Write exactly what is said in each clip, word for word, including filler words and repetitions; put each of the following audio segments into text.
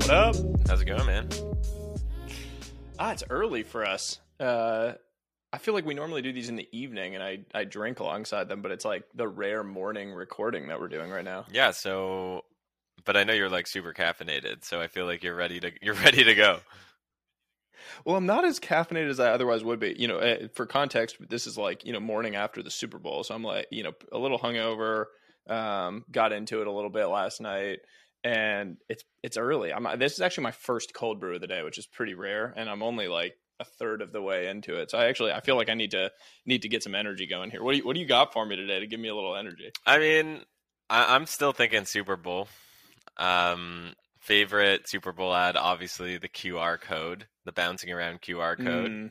What up? How's it going, man? Ah, it's early for us. Uh, I feel like we normally do these in the evening, and I, I drink alongside them, but it's like the rare morning recording that we're doing right now. Yeah, so but I know you're like super caffeinated, so I feel like you're ready to you're ready to go. Well, I'm not as caffeinated as I otherwise would be. You know, uh, for context, this is like, you know, morning after the Super Bowl. So I'm like, you know, a little hungover, um, got into it a little bit last night, and it's it's early. I'm this is actually my first cold brew of the day, which is pretty rare, and I'm only like a third of the way into it. So I actually I feel like I need to need to get some energy going here. What do you what do you got for me today to give me a little energy? I mean, I, I'm still thinking Super Bowl. Um, favorite Super Bowl ad, obviously the Q R code, the bouncing around Q R code. Mm.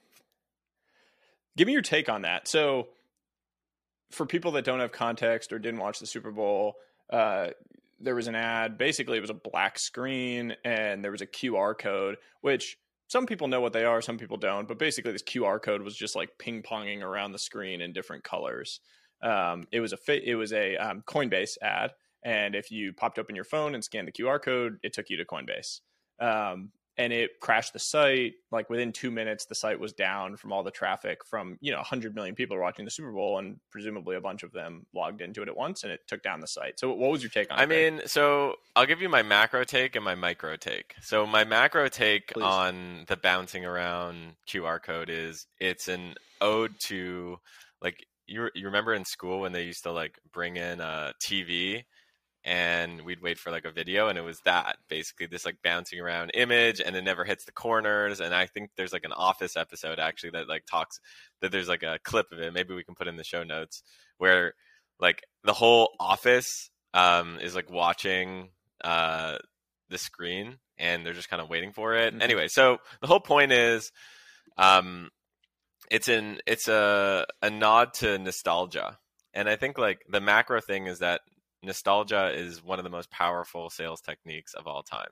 Give me your take on that. So, for people that don't have context or didn't watch the Super Bowl, uh, there was an ad. Basically, it was a black screen, and there was a Q R code, which some people know what they are, some people don't. But basically, this Q R code was just like ping ponging around the screen in different colors. Um, it was a it was a um, Coinbase ad, and if you popped open your phone and scanned the Q R code, it took you to Coinbase. Um, and it crashed the site. Like within two minutes, the site was down from all the traffic from, you know, one hundred million people are watching the Super Bowl, and presumably a bunch of them logged into it at once, and it took down the site. So what was your take on it? I mean, so I'll give you my macro take and my micro take. So my macro take Please. on the bouncing around Q R code is it's an ode to, like, you you remember in school when they used to like bring in a T V and we'd wait for like a video, and it was that basically this like bouncing around image, and it never hits the corners. And I think there's like an Office episode actually that like talks that there's like a clip of it. Maybe we can put in the show notes where like the whole office um, is like watching uh, the screen, and they're just kind of waiting for it. Mm-hmm. Anyway, so the whole point is um, it's an it's a a nod to nostalgia, and I think like the macro thing is that nostalgia is one of the most powerful sales techniques of all time.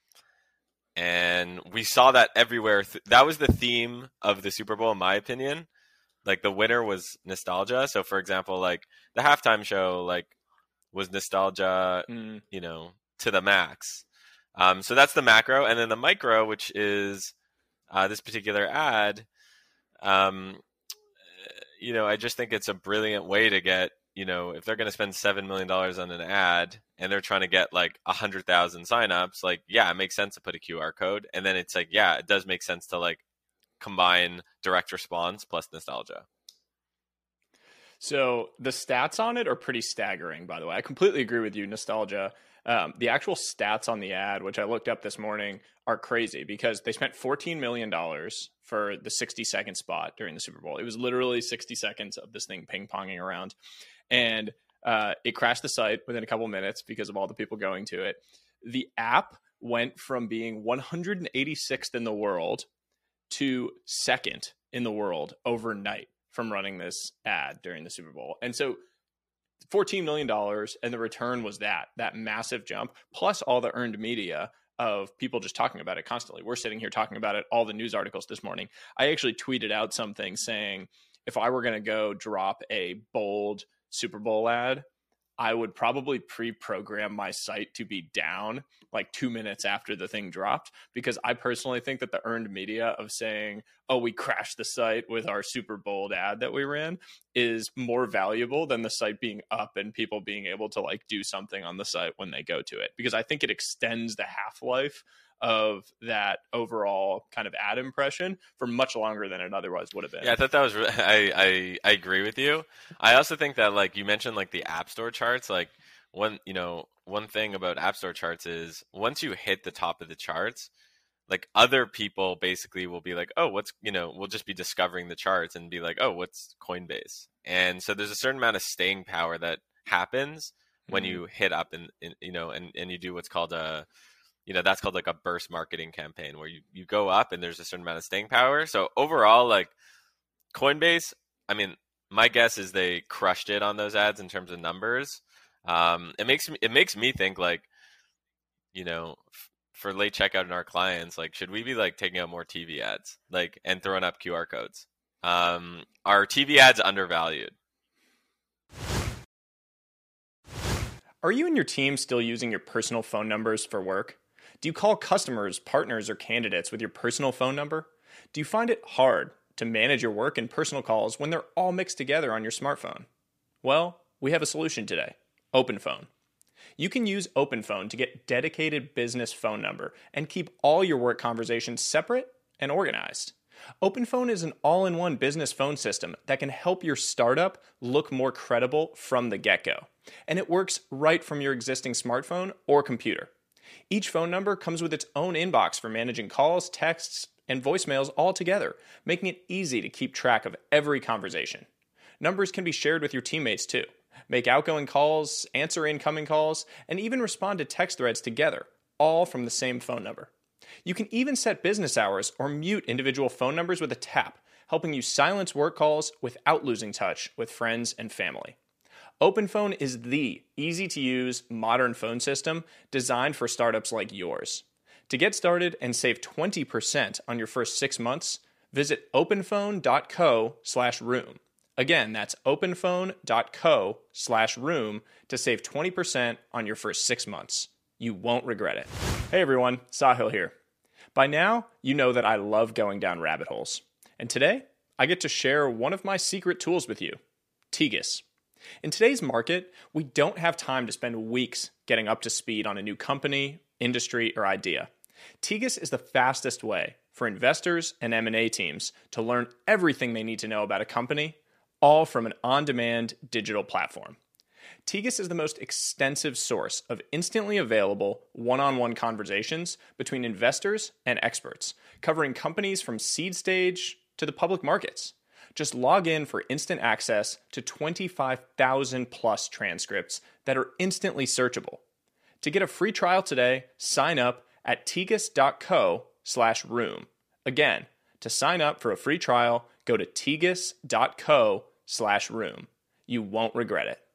And we saw that everywhere. That was the theme of the Super Bowl, in my opinion. Like the winner was nostalgia. So for example, like the halftime show, like was nostalgia, mm. you know, to the max. Um, so that's the macro. And then the micro, which is uh, this particular ad, um, you know, I just think it's a brilliant way to get, you know, if they're going to spend seven million dollars on an ad and they're trying to get like one hundred thousand signups, like, yeah, it makes sense to put a Q R code. And then it's like, yeah, it does make sense to like combine direct response plus nostalgia. So the stats on it are pretty staggering, by the way. I completely agree with you, nostalgia. Um, the actual stats on the ad, which I looked up this morning, are crazy because they spent fourteen million dollars for the sixty second spot during the Super Bowl. It was literally sixty seconds of this thing ping-ponging around. And uh, it crashed the site within a couple minutes because of all the people going to it. The app went from being one hundred eighty-sixth in the world to second in the world overnight from running this ad during the Super Bowl. And so fourteen million dollars, and the return was that, that massive jump, plus all the earned media of people just talking about it constantly. We're sitting here talking about it, all the news articles this morning. I actually tweeted out something saying, if I were going to go drop a bold Super Bowl ad, I would probably pre-program my site to be down like two minutes after the thing dropped, because I personally think that the earned media of saying, oh, we crashed the site with our super bold ad that we ran is more valuable than the site being up and people being able to like do something on the site when they go to it, because I think it extends the half-life of that overall kind of ad impression for much longer than it otherwise would have been. Yeah, I thought that was, re- I, I, I agree with you. I also think that like you mentioned like the App Store charts, like one, you know, one thing about App Store charts is once you hit the top of the charts, like other people basically will be like, oh, what's, you know, we'll just be discovering the charts and be like, oh, what's Coinbase? And so there's a certain amount of staying power that happens when mm-hmm. you hit up and, and, you know, and, and you do what's called a, you know, that's called like a burst marketing campaign where you, you go up and there's a certain amount of staying power. So overall, like Coinbase, I mean, my guess is they crushed it on those ads in terms of numbers. Um, it makes me, it makes me think like, you know, f- for late checkout and our clients, like, should we be like taking out more T V ads, like, and throwing up Q R codes? Um, are T V ads undervalued? Are you and your team still using your personal phone numbers for work? Do you call customers, partners, or candidates with your personal phone number? Do you find it hard to manage your work and personal calls when they're all mixed together on your smartphone? Well, we have a solution today: OpenPhone. You can use OpenPhone to get dedicated business phone number and keep all your work conversations separate and organized. OpenPhone is an all-in-one business phone system that can help your startup look more credible from the get-go. And it works right from your existing smartphone or computer. Each phone number comes with its own inbox for managing calls, texts, and voicemails all together, making it easy to keep track of every conversation. Numbers can be shared with your teammates too. Make outgoing calls, answer incoming calls, and even respond to text threads together, all from the same phone number. You can even set business hours or mute individual phone numbers with a tap, helping you silence work calls without losing touch with friends and family. OpenPhone is the easy-to-use, modern phone system designed for startups like yours. To get started and save twenty percent on your first six months, visit openphone.co slash room. Again, that's openphone.co slash room to save twenty percent on your first six months. You won't regret it. Hey everyone, Sahil here. By now, you know that I love going down rabbit holes. And today, I get to share one of my secret tools with you, Tegus. In today's market, we don't have time to spend weeks getting up to speed on a new company, industry, or idea. Tegus is the fastest way for investors and M and A teams to learn everything they need to know about a company, all from an on-demand digital platform. Tegus is the most extensive source of instantly available one-on-one conversations between investors and experts, covering companies from seed stage to the public markets. Just log in for instant access to twenty-five thousand plus transcripts that are instantly searchable. To get a free trial today, sign up at tegus.co slash room. Again, to sign up for a free trial, go to tegus.co slash room. You won't regret it.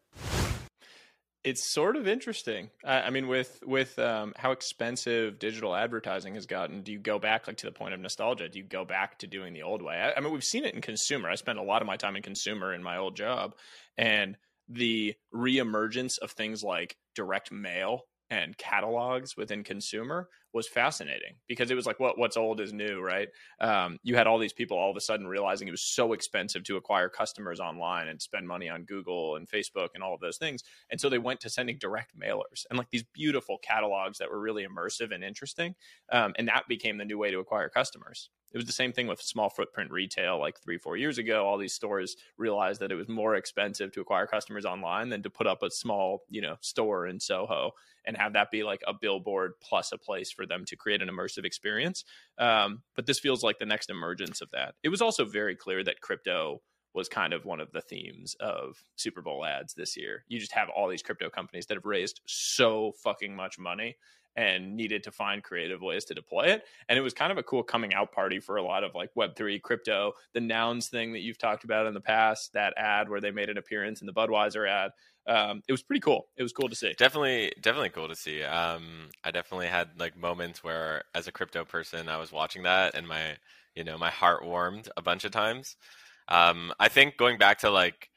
It's sort of interesting. I, I mean, with with um, how expensive digital advertising has gotten, do you go back like to the point of nostalgia? Do you go back to doing the old way? I, I mean, we've seen it in consumer. I spent a lot of my time in consumer in my old job, and the reemergence of things like direct mail and catalogs within consumer was fascinating because it was like, what what's old is new, right? Um, you had all these people all of a sudden realizing it was so expensive to acquire customers online and spend money on Google and Facebook and all of those things. And so they went to sending direct mailers and like these beautiful catalogs that were really immersive and interesting. Um, and that became the new way to acquire customers. It was the same thing with small footprint retail like three, four years ago. All these stores realized that it was more expensive to acquire customers online than to put up a small, you know, store in Soho and have that be like a billboard plus a place for them to create an immersive experience. Um, but this feels like the next emergence of that. It was also very clear that crypto was kind of one of the themes of Super Bowl ads this year. You just have all these crypto companies that have raised so fucking much money and needed to find creative ways to deploy it. And it was kind of a cool coming out party for a lot of like Web three crypto, the Nouns thing that you've talked about in the past, that ad where they made an appearance in the Budweiser ad. Um, it was pretty cool. It was cool to see. Definitely, definitely cool to see. Um, I definitely had like moments where as a crypto person, I was watching that and my, you know, my heart warmed a bunch of times. Um, I think going back to like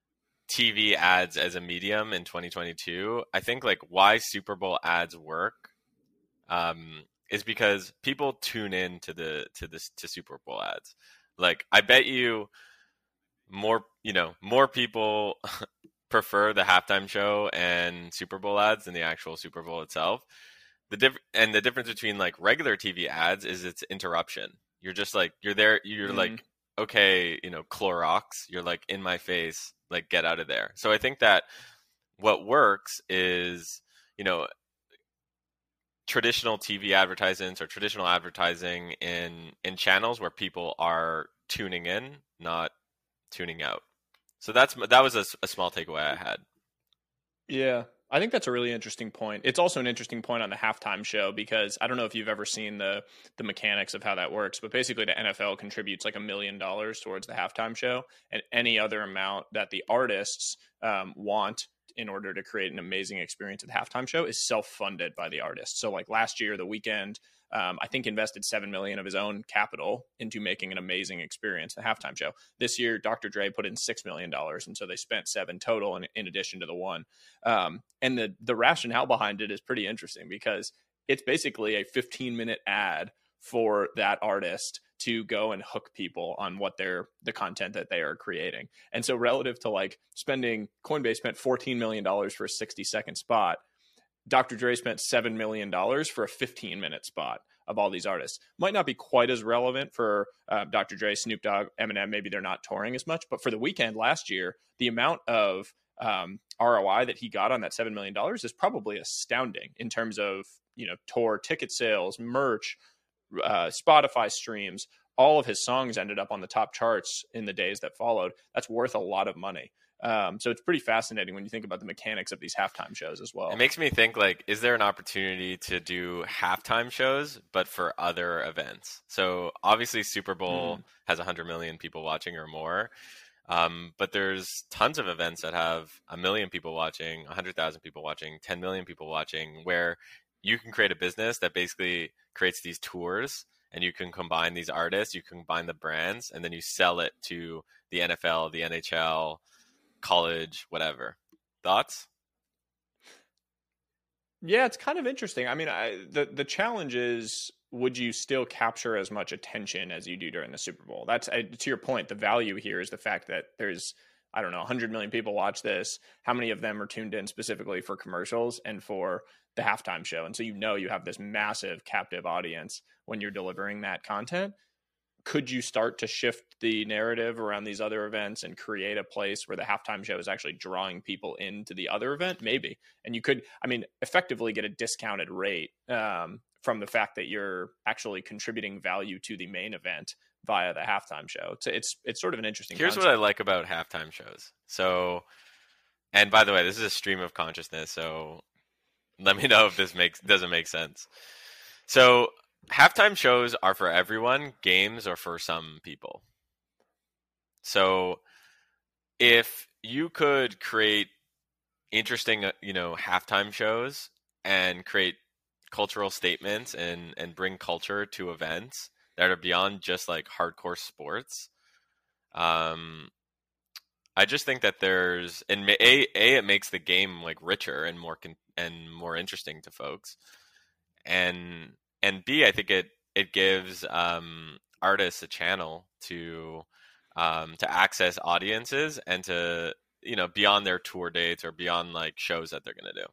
T V ads as a medium in twenty twenty-two, I think like why Super Bowl ads work um, is because people tune in to the to this to Super Bowl ads. Like I bet you more, you know, more people prefer the halftime show and Super Bowl ads than the actual Super Bowl itself. The diff- and the difference between like regular T V ads is it's interruption. You're just like you're there. You're mm-hmm. like okay, you know, Clorox. You're like in my face. Like get out of there. So I think that what works is, you know, traditional T V advertisements or traditional advertising in in channels where people are tuning in, not tuning out. So that's that was a, a small takeaway I had. Yeah, I think that's a really interesting point. It's also an interesting point on the halftime show because I don't know if you've ever seen the the mechanics of how that works, but basically the N F L contributes like a million dollars towards the halftime show, and any other amount that the artists um, want in order to create an amazing experience at the halftime show is self-funded by the artist. So like last year, The Weeknd, um, I think invested seven million dollars of his own capital into making an amazing experience at the halftime show. This year, Doctor Dre put in six million dollars. And so they spent seven total in, in addition to the one. Um, and the, the rationale behind it is pretty interesting because it's basically a fifteen minute ad for that artist to go and hook people on what they're the content that they are creating. And so relative to like spending, Coinbase spent fourteen million dollars for a sixty second spot. Doctor Dre spent seven million dollars for a fifteen minute spot of all these artists. Might not be quite as relevant for uh, Doctor Dre, Snoop Dogg, Eminem. Maybe they're not touring as much, but for the Weeknd last year, the amount of um, R O I that he got on that seven million dollars is probably astounding in terms of, you know, tour ticket sales, merch, uh, Spotify streams. All of his songs ended up on the top charts in the days that followed. That's worth a lot of money. Um, so it's pretty fascinating when you think about the mechanics of these halftime shows as well. It makes me think, like, is there an opportunity to do halftime shows, but for other events? So obviously Super Bowl mm. has one hundred million people watching or more. Um, but there's tons of events that have a million people watching, one hundred thousand people watching, ten million people watching, where you can create a business that basically creates these tours, and you can combine these artists, you can combine the brands, and then you sell it to the N F L, the N H L, college, whatever. Thoughts? Yeah, it's kind of interesting. I mean, I, the the challenge is, would you still capture as much attention as you do during the Super Bowl? That's uh, to your point. The value here is the fact that there's, I don't know, one hundred million people watch this. How many of them are tuned in specifically for commercials and for the halftime show? And so you know you have this massive captive audience when you're delivering that content. Could you start to shift the narrative around these other events and create a place where the halftime show is actually drawing people into the other event? Maybe. And you could, I mean, effectively get a discounted rate um, from the fact that you're actually contributing value to the main event via the halftime show. It's it's, it's sort of an interesting Here's concept. What I like about halftime shows. So, and by the way, this is a stream of consciousness, so let me know if this makes doesn't make sense. So halftime shows are for everyone. Games are for some people. So if you could create interesting, you know, halftime shows and create cultural statements and, and bring culture to events that are beyond just like hardcore sports, um, I just think that there's, and a, a it makes the game like richer and more con- and more interesting to folks, and And B, I think it it gives um, artists a channel to um, to access audiences and to, you know, beyond their tour dates or beyond like shows that they're going to do.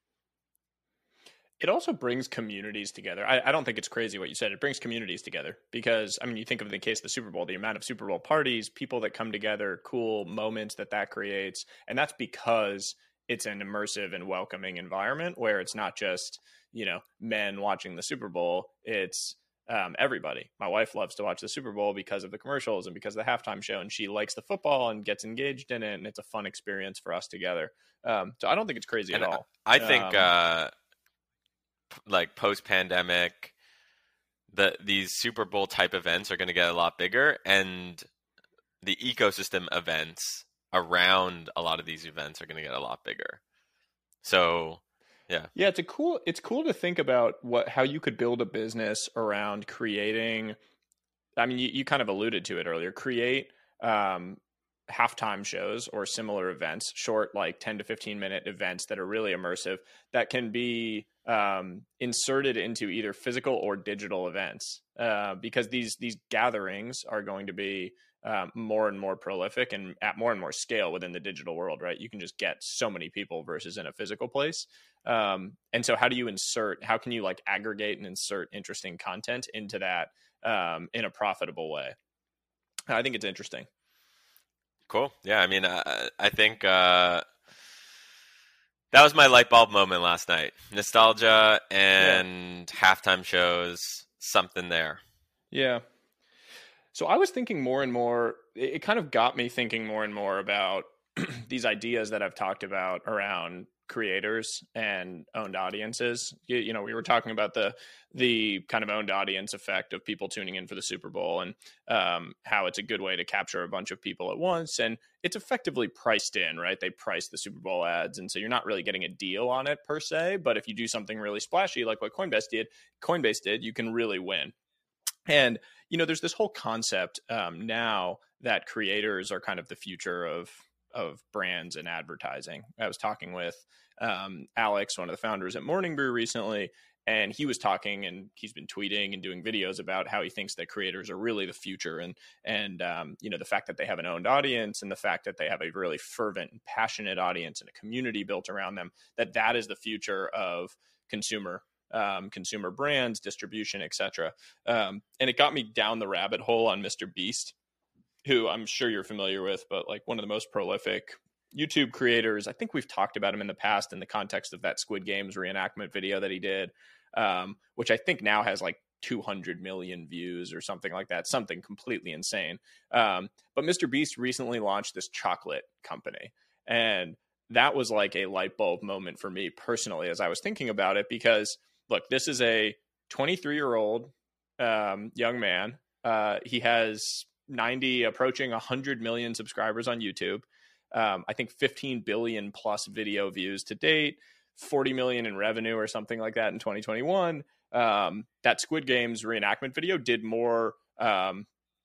It also brings communities together. I, I don't think it's crazy what you said. It brings communities together because, I mean, you think of the case of the Super Bowl, the amount of Super Bowl parties, people that come together, cool moments that that creates. And that's because it's an immersive and welcoming environment where it's not just, you know, men watching the Super Bowl. It's um, everybody. My wife loves to watch the Super Bowl because of the commercials and because of the halftime show, and she likes the football and gets engaged in it. And it's a fun experience for us together. Um, so I don't think it's crazy and at all. I think um, uh, like post-pandemic, the these Super Bowl type events are going to get a lot bigger, and the ecosystem events around a lot of these events are going to get a lot bigger. So yeah. Yeah, it's a cool it's cool to think about what how you could build a business around creating. I mean, you, you kind of alluded to it earlier. Create um, halftime shows or similar events, short like ten to fifteen minute events that are really immersive that can be um, inserted into either physical or digital events, uh, because these these gatherings are going to be um, more and more prolific and at more and more scale within the digital world, right? You can just get so many people versus in a physical place. Um, and so how do you insert, how can you like aggregate and insert interesting content into that um, in a profitable way? I think it's interesting. Cool. Yeah. I mean, I, I think uh, that was my light bulb moment last night. Nostalgia and yeah. halftime shows, something there. Yeah. So I was thinking more and more, it kind of got me thinking more and more about these ideas that I've talked about around creators and owned audiences. You, you know, we were talking about the the kind of owned audience effect of people tuning in for the Super Bowl, and um, how it's a good way to capture a bunch of people at once. And it's effectively priced in, right? They price the Super Bowl ads. And so you're not really getting a deal on it per se. But if you do something really splashy, like what Coinbase did, Coinbase did, you can really win. And, you know, there's this whole concept um, now that creators are kind of the future of of brands and advertising. I was talking with um, Alex, one of the founders at Morning Brew recently, and he was talking, and he's been tweeting and doing videos about how he thinks that creators are really the future, and and um, you know, the fact that they have an owned audience, and the fact that they have a really fervent and passionate audience and a community built around them, that that is the future of consumer um, consumer brands, distribution, et cetera. Um, and it got me down the rabbit hole on Mister Beast, who I'm sure you're familiar with, but like one of the most prolific YouTube creators. I think we've talked about him in the past in the context of that Squid Games reenactment video that he did, um, which I think now has like two hundred million views or something like that, something completely insane. Um, but Mister Beast recently launched this chocolate company, and that was like a light bulb moment for me personally as I was thinking about it, because look, this is a twenty-three year old um, young man. Uh, he has ninety approaching one hundred million subscribers on YouTube. Um, I think fifteen billion plus video views to date, forty million in revenue or something like that in twenty twenty-one. Um, that Squid Games reenactment video did more, um,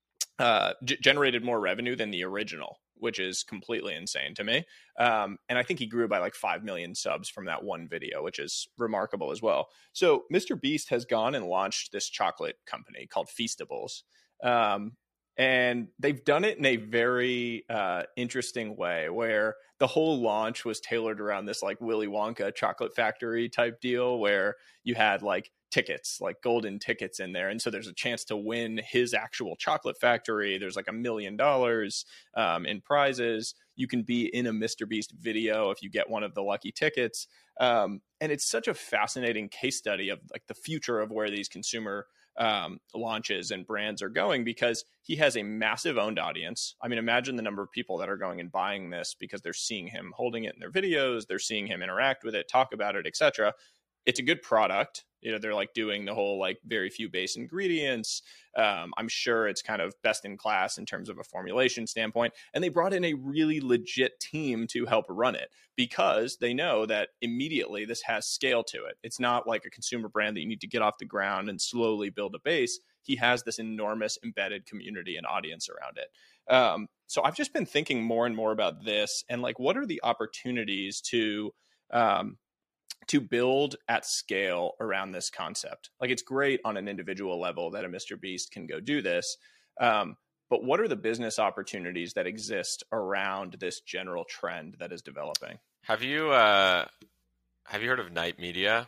uh, g- generated more revenue than the original, which is completely insane to me. Um, and I think he grew by like five million subs from that one video, which is remarkable as well. So Mister Beast has gone and launched this chocolate company called Feastables. Um, And they've done it in a very uh, interesting way, where the whole launch was tailored around this like Willy Wonka chocolate factory type deal, where you had like tickets, like golden tickets in there. And so there's a chance to win his actual chocolate factory. There's like a million dollars um, in prizes. You can be in a Mister Beast video if you get one of the lucky tickets. Um, and it's such a fascinating case study of like the future of where these consumer um, launches and brands are going, because he has a massive owned audience. I mean, imagine the number of people that are going and buying this because they're seeing him holding it in their videos, they're seeing him interact with it, talk about it, et cetera. It's a good product. You know, they're like doing the whole like very few base ingredients. Um, I'm sure it's kind of best in class in terms of a formulation standpoint. And they brought in a really legit team to help run it, because they know that immediately this has scale to it. It's not like a consumer brand that you need to get off the ground and slowly build a base. He has this enormous embedded community and audience around it. Um, so I've just been thinking more and more about this, and like, what are the opportunities to, um, to build at scale around this concept? Like, it's great on an individual level that a Mister Beast can go do this. Um, but what are the business opportunities that exist around this general trend that is developing? Have you, uh, have you heard of Knight Media?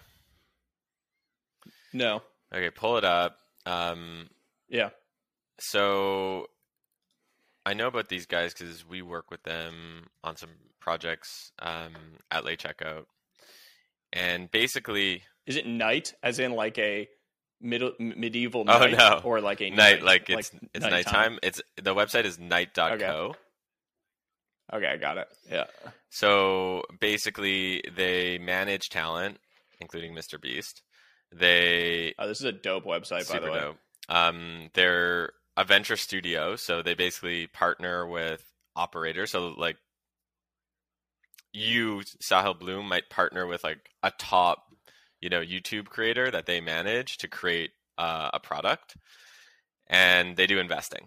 No. Okay, pull it up. Um, yeah. So I know about these guys because we work with them on some projects um, at Late Checkout. And basically, is it night as in like a middle medieval oh, night, no. or like a night, night, like it's like it's nighttime? nighttime. It's the website is night dot co. Okay. okay, I got it. Yeah. So basically, they manage talent, including Mister Beast. They oh, this is a dope website, by the way. Dope. Um, they're a venture studio, so they basically partner with operators. So like, you, Sahil Bloom, might partner with like a top, you know, YouTube creator that they manage to create uh, a product, and they do investing.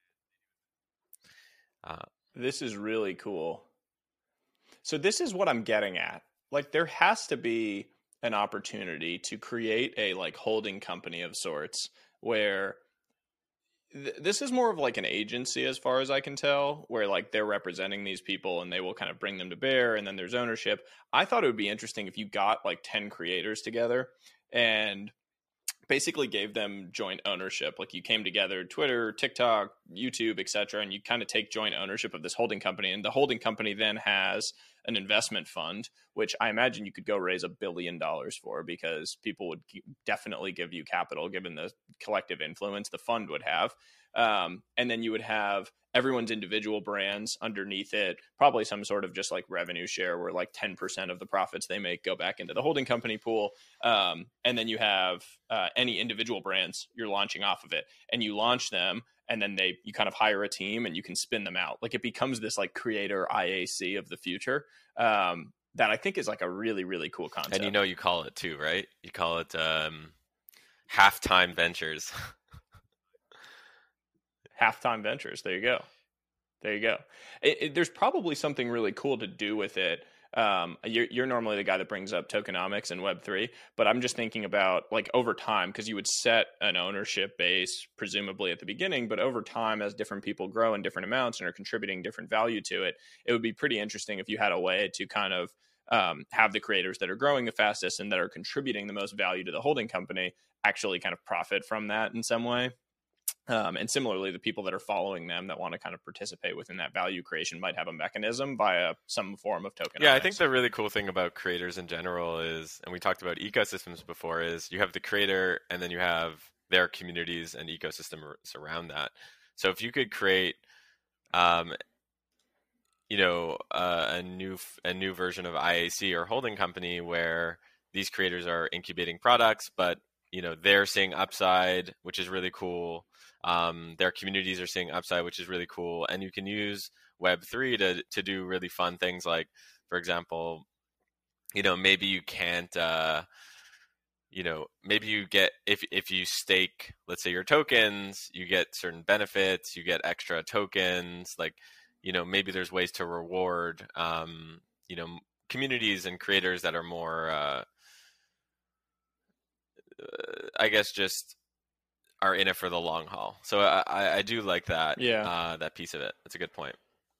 Uh, this is really cool. So this is what I'm getting at. Like, there has to be an opportunity to create a like holding company of sorts, where this is more of like an agency as far as I can tell, where like they're representing these people and they will kind of bring them to bear, and then there's ownership. I thought it would be interesting if you got like ten creators together and basically gave them joint ownership. Like, you came together, Twitter, TikTok, YouTube, et cetera, and you kind of take joint ownership of this holding company. And the holding company then has an investment fund, which I imagine you could go raise a billion dollars for, because people would definitely give you capital given the collective influence the fund would have. Um, and then you would have everyone's individual brands underneath it, probably some sort of just like revenue share where like ten percent of the profits they make go back into the holding company pool. Um, and then you have uh, any individual brands you're launching off of it, and you launch them, and then they, you kind of hire a team and you can spin them out. Like, it becomes this like creator I A C of the future. Um, that I think is like a really, really cool concept. And you know, you call it too, right? You call it um, Halftime Ventures. Halftime Ventures. There you go. There you go. It, it, there's probably something really cool to do with it. Um, you're, you're normally the guy that brings up tokenomics and Web three, but I'm just thinking about like over time, because you would set an ownership base presumably at the beginning, but over time, as different people grow in different amounts and are contributing different value to it, it would be pretty interesting if you had a way to kind of um, have the creators that are growing the fastest and that are contributing the most value to the holding company actually kind of profit from that in some way. Um, and similarly, the people that are following them that want to kind of participate within that value creation might have a mechanism via some form of tokenomics. Yeah, I think the really cool thing about creators in general is, and we talked about ecosystems before, is you have the creator and then you have their communities and ecosystems around that. So if you could create, um, you know, uh, a new a new version of I A C or holding company where these creators are incubating products, but you know they're seeing upside, which is really cool. Um, their communities are seeing upside, which is really cool. And you can use Web three to to do really fun things like, for example, you know, maybe you can't, uh, you know, maybe you get, if if you stake, let's say your tokens, you get certain benefits, you get extra tokens. Like, you know, maybe there's ways to reward, um, you know, communities and creators that are more, uh, I guess, just are in it for the long haul. So I, I do like that. Yeah. Uh, that piece of it. That's a good point.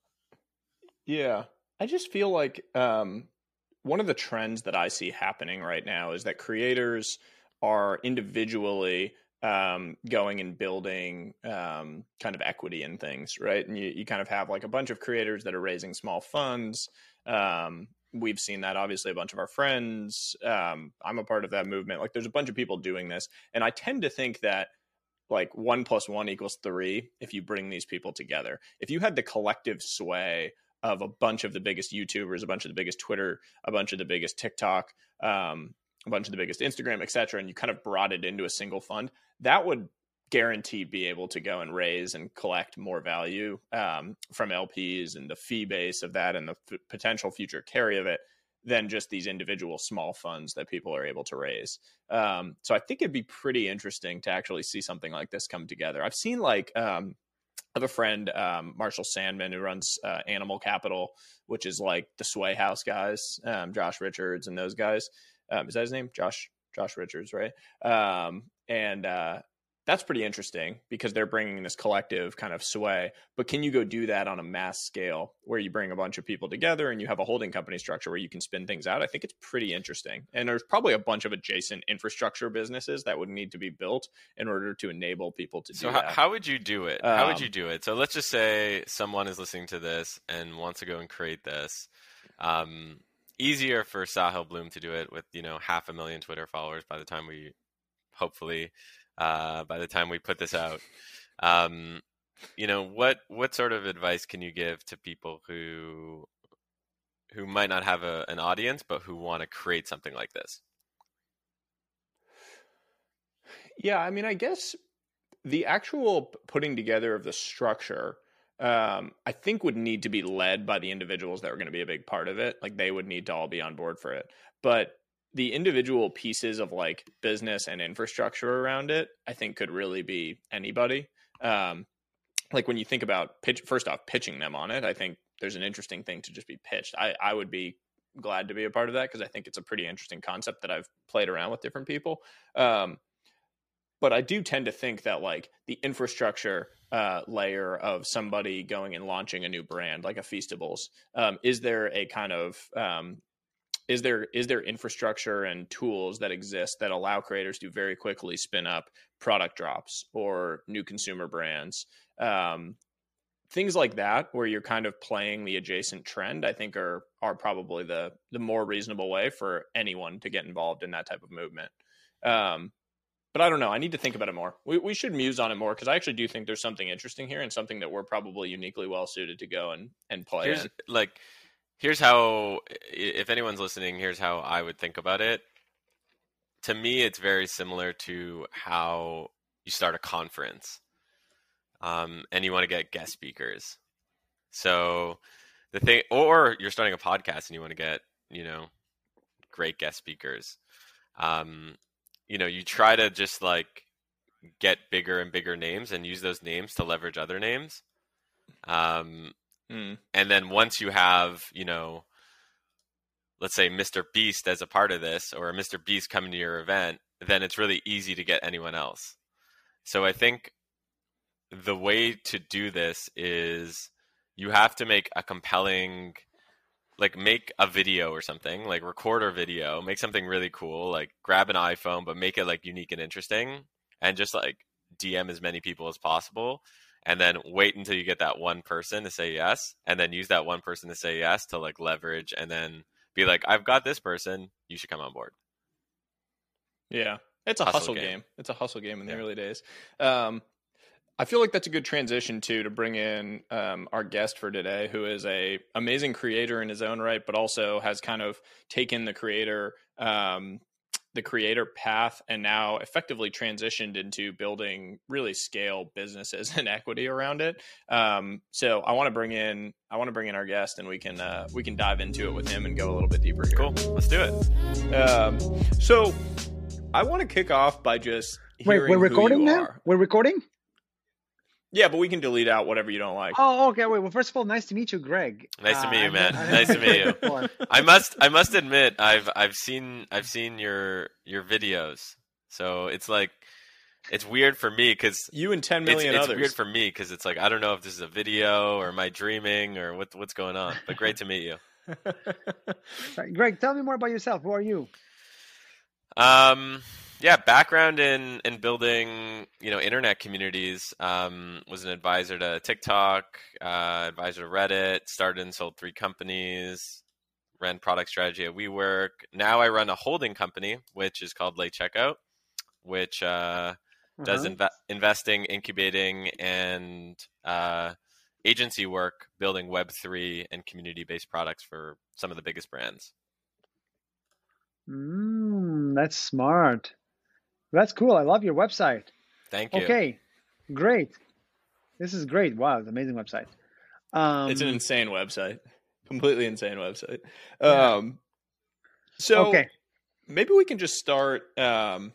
Yeah. I just feel like um, one of the trends that I see happening right now is that creators are individually um, going and building um, kind of equity in things, right? And you, you kind of have like a bunch of creators that are raising small funds. Um, we've seen that, obviously, a bunch of our friends. Um, I'm a part of that movement. Like, there's a bunch of people doing this. And I tend to think that like one plus one equals three if you bring these people together. If you had the collective sway of a bunch of the biggest YouTubers, a bunch of the biggest Twitter, a bunch of the biggest TikTok, um, a bunch of the biggest Instagram, et cetera, and you kind of brought it into a single fund, that would guaranteed be able to go and raise and collect more value um, from L Ps and the fee base of that and the f- potential future carry of it than just these individual small funds that people are able to raise. Um, so I think it'd be pretty interesting to actually see something like this come together. I've seen like, um, I have a friend, um, Marshall Sandman, who runs uh, Animal Capital, which is like the Sway House guys, um, Josh Richards and those guys. Um, is that his name? Josh, Josh Richards, right? Um, and uh, that's pretty interesting because they're bringing this collective kind of sway. But can you go do that on a mass scale where you bring a bunch of people together and you have a holding company structure where you can spin things out? I think it's pretty interesting. And there's probably a bunch of adjacent infrastructure businesses that would need to be built in order to enable people to do so that. So how would you do it? How Um, would you do it? So let's just say someone is listening to this and wants to go and create this. Um, easier for Sahil Bloom to do it with, you know, half a million Twitter followers by the time we hopefully uh, by the time we put this out. Um, you know, what what sort of advice can you give to people who who might not have a, an audience but who want to create something like this? Yeah, I mean, I guess the actual putting together of the structure, um, I think would need to be led by the individuals that are going to be a big part of it. Like they would need to all be on board for it. But the individual pieces of like business and infrastructure around it, I think could really be anybody. Um, like when you think about pitch, first off, pitching them on it, I think there's an interesting thing to just be pitched. I, I would be glad to be a part of that because I think it's a pretty interesting concept that I've played around with different people. Um, but I do tend to think that like the infrastructure uh, layer of somebody going and launching a new brand, like a Feastables, um, is there a kind of um, Is there is there infrastructure and tools that exist that allow creators to very quickly spin up product drops or new consumer brands, um, things like that, where you're kind of playing the adjacent trend? I think are are probably the the more reasonable way for anyone to get involved in that type of movement. Um, but I don't know. I need to think about it more. We we should muse on it more because I actually do think there's something interesting here and something that we're probably uniquely well suited to go and and play. Here's in. like. Here's how, if anyone's listening, here's how I would think about it. To me, it's very similar to how you start a conference, um, and you want to get guest speakers. So the thing, or you're starting a podcast and you want to get, you know, great guest speakers. Um, you know, you try to just like get bigger and bigger names and use those names to leverage other names. Um, Mm. And then once you have, you know, let's say Mister Beast as a part of this, or Mister Beast coming to your event, then it's really easy to get anyone else. So I think the way to do this is you have to make a compelling, like make a video or something, like record a video, make something really cool, like grab an iPhone, but make it like unique and interesting, and just like D M as many people as possible. And then wait until you get that one person to say yes, and then use that one person to say yes to like leverage, and then be like, I've got this person, you should come on board. Yeah. It's a hustle, hustle game. game. It's a hustle game in the yeah. early days. Um, I feel like that's a good transition too, to bring in um, our guest for today, who is a amazing creator in his own right, but also has kind of taken the creator, um, the creator path, and now effectively transitioned into building really scale businesses and equity around it. Um, so I want to bring in, I want to bring in our guest, and we can uh, we can dive into it with him and go a little bit deeper here. Cool, let's do it. Um, so I want to kick off by just wait. We're recording now. Are. We're recording. Yeah, but we can delete out whatever you don't like. Oh, okay. Wait. Well, first of all, nice to meet you, Greg. Nice uh, to meet you, man. I, I nice to meet you. I must, I must admit, I've, I've seen, I've seen your, your videos. So it's like, it's weird for me because you and ten million it's, others. It's weird for me because it's like I don't know if this is a video or am I dreaming or what, what's going on. But great to meet you. Right, Greg, tell me more about yourself. Who are you? Um. Yeah, background in, in building, you know, internet communities. Um, was an advisor to TikTok, uh, advisor to Reddit, started and sold three companies, ran product strategy at WeWork. Now I run a holding company, which is called Late Checkout, which uh, uh-huh. does inv- investing, incubating, and uh, agency work, building Web three and community-based products for some of the biggest brands. Mm, that's smart. That's cool. I love your website. Thank you. Okay, great. This is great. Wow, it's an amazing website. Um, it's an insane website. Completely insane website. Yeah. Um, so okay. maybe we can just start. Um,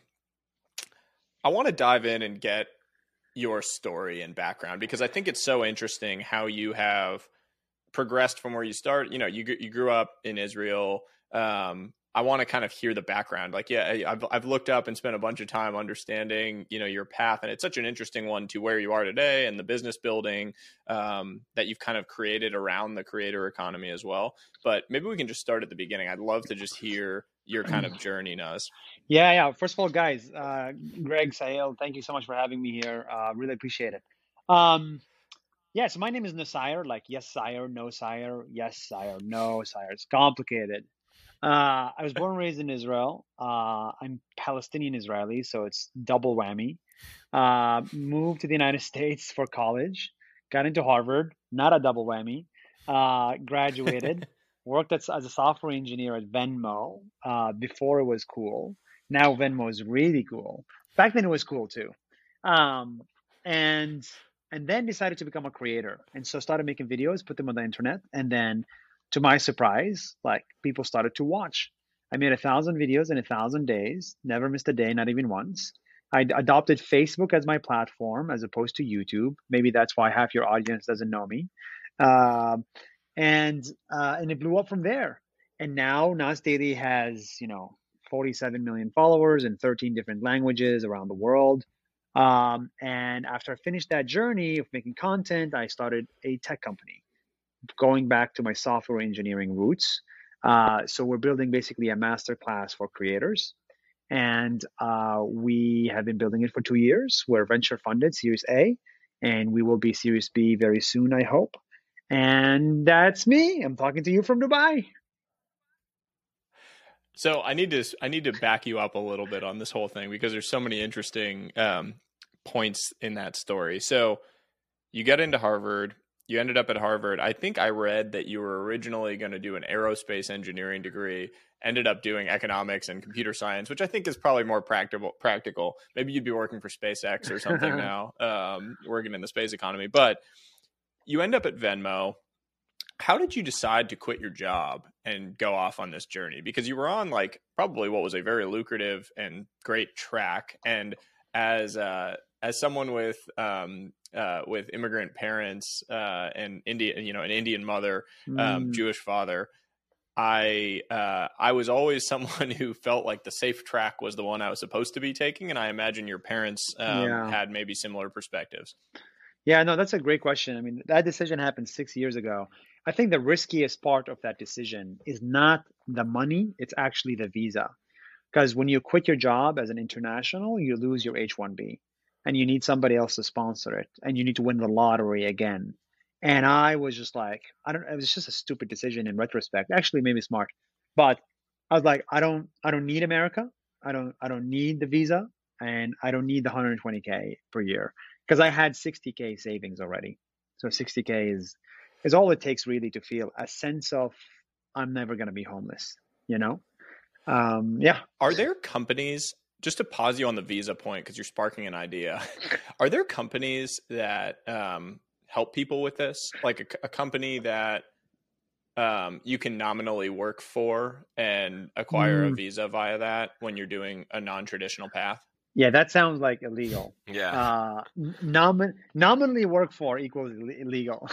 I want to dive in and get your story and background, because I think it's so interesting how you have progressed from where you start. You know, you you grew up in Israel. Um, I want to kind of hear the background. Like, yeah, I've I've looked up and spent a bunch of time understanding, you know, your path, and it's such an interesting one to where you are today and the business building um, that you've kind of created around the creator economy as well. But maybe we can just start at the beginning. I'd love to just hear your kind of journey, Naz. Yeah, yeah. First of all, guys, uh, Greg, Sahil, thank you so much for having me here. Uh, really appreciate it. Um, yeah, so my name is Nasir, like yes, sire, no, sire, yes, sire, no, sire. It's complicated. Uh, I was born and raised in Israel. Uh, I'm Palestinian Israeli, so it's double whammy. Uh, moved to the United States for college, got into Harvard, not a double whammy. Uh, graduated, worked as, as a software engineer at Venmo uh, before it was cool. Now Venmo is really cool. Back then it was cool too. Um, and and then decided to become a creator. And so started making videos, put them on the internet, and then to my surprise, like people started to watch. I made a thousand videos in a thousand days, never missed a day, not even once. I d- adopted Facebook as my platform as opposed to YouTube. Maybe that's why half your audience doesn't know me. Uh, and uh, and it blew up from there. And now Nas Daily has, you know, forty-seven million followers in thirteen different languages around the world. Um, and after I finished that journey of making content, I started a tech company, going back to my software engineering roots. Uh, so we're building basically a masterclass for creators. And uh, we have been building it for two years. We're venture funded, Series A, and we will be Series B very soon, I hope. And that's me. I'm talking to you from Dubai. So I need to I need to back you up a little bit on this whole thing, because there's so many interesting um, points in that story. So you got into Harvard. You ended up at Harvard. I think I read that you were originally going to do an aerospace engineering degree, ended up doing economics and computer science, which I think is probably more practical. Practical. Maybe you'd be working for SpaceX or something now, um, working in the space economy. But you end up at Venmo. How did you decide to quit your job and go off on this journey? Because you were on like probably what was a very lucrative and great track. And as uh, as someone with um, uh, with immigrant parents uh, and Indian, you know, an Indian mother, um, Mm. Jewish father, I uh, I was always someone who felt like the safe track was the one I was supposed to be taking, and I imagine your parents um, Yeah. had maybe similar perspectives. Yeah, no, that's a great question. I mean, that decision happened six years ago. I think the riskiest part of that decision is not the money, it's actually the visa. Because when you quit your job as an international, you lose your H one B and you need somebody else to sponsor it and you need to win the lottery again. And I was just like, I don't, it was just a stupid decision in retrospect. Actually, maybe smart, but I was like, I don't, I don't need America. I don't, I don't need the visa and I don't need the one hundred twenty K per year because I had sixty K savings already. So sixty K is, is all it takes really to feel a sense of I'm never going to be homeless, you know? Um, yeah. Are there companies, just to pause you on the visa point, because you're sparking an idea, are there companies that um, help people with this? Like a, a company that um, you can nominally work for and acquire Mm. a visa via that when you're doing a non-traditional path? Yeah, that sounds like illegal. Yeah. Uh, nomin- nominally work for equals Ill- illegal.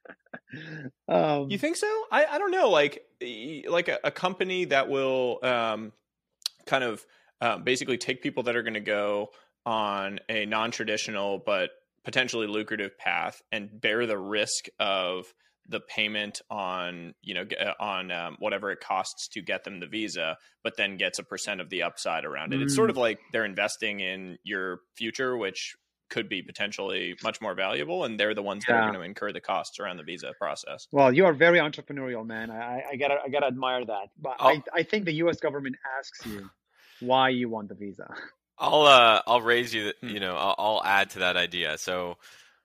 um, You think so? I, I don't know. Like like a, a company that will um, kind of uh, basically take people that are going to go on a non-traditional but potentially lucrative path and bear the risk of the payment on, you know, on um, whatever it costs to get them the visa, but then gets a percent of the upside around it. Mm. It's sort of like they're investing in your future, which could be potentially much more valuable, and they're the ones that Yeah. are going to incur the costs around the visa process. Well, you are very entrepreneurial, man. I, I, I gotta I gotta admire that. But I'll- I, I think the U S government asks you why you want the visa. I'll uh I'll raise you. Hmm. You know, I'll, I'll add to that idea. So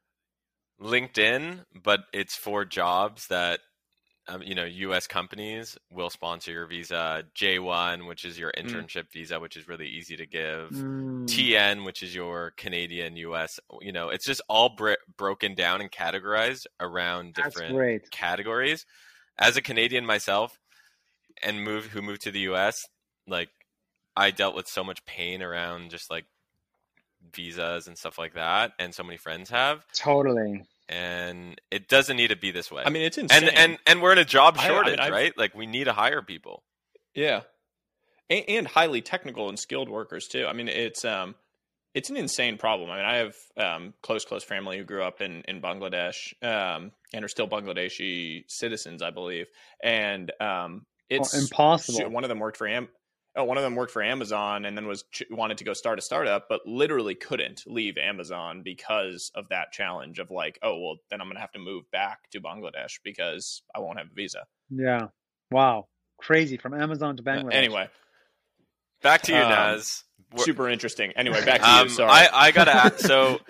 LinkedIn, but it's for jobs that um, you know, U S companies will sponsor your visa. J one, which is your internship visa, which is really easy to give. Mm. T N, which is your Canadian U S. You know, it's just all br- broken down and categorized around That's different great. categories. As a Canadian myself, and moved who moved to the U S, like I dealt with so much pain around just like visas and stuff like that, and so many friends have. Totally. And it doesn't need to be this way. I mean, it's insane. and and and we're in a job I- I mean, shortage, I've- right? Like we need to hire people. Yeah, and, and highly technical and skilled workers too. I mean, it's um, it's an insane problem. I mean, I have um, close close family who grew up in in Bangladesh um, and are still Bangladeshi citizens, I believe. And um, it's Oh, impossible. One of them worked for Am. Oh, one of them worked for Amazon and then was wanted to go start a startup, but literally couldn't leave Amazon because of that challenge of like, oh, well, then I'm going to have to move back to Bangladesh because I won't have a visa. Yeah. Wow. Crazy. From Amazon to Bangladesh. Anyway, Back to you, Um, Naz. We're- super interesting. Anyway, back to um, you. Sorry. I I gotta ask, so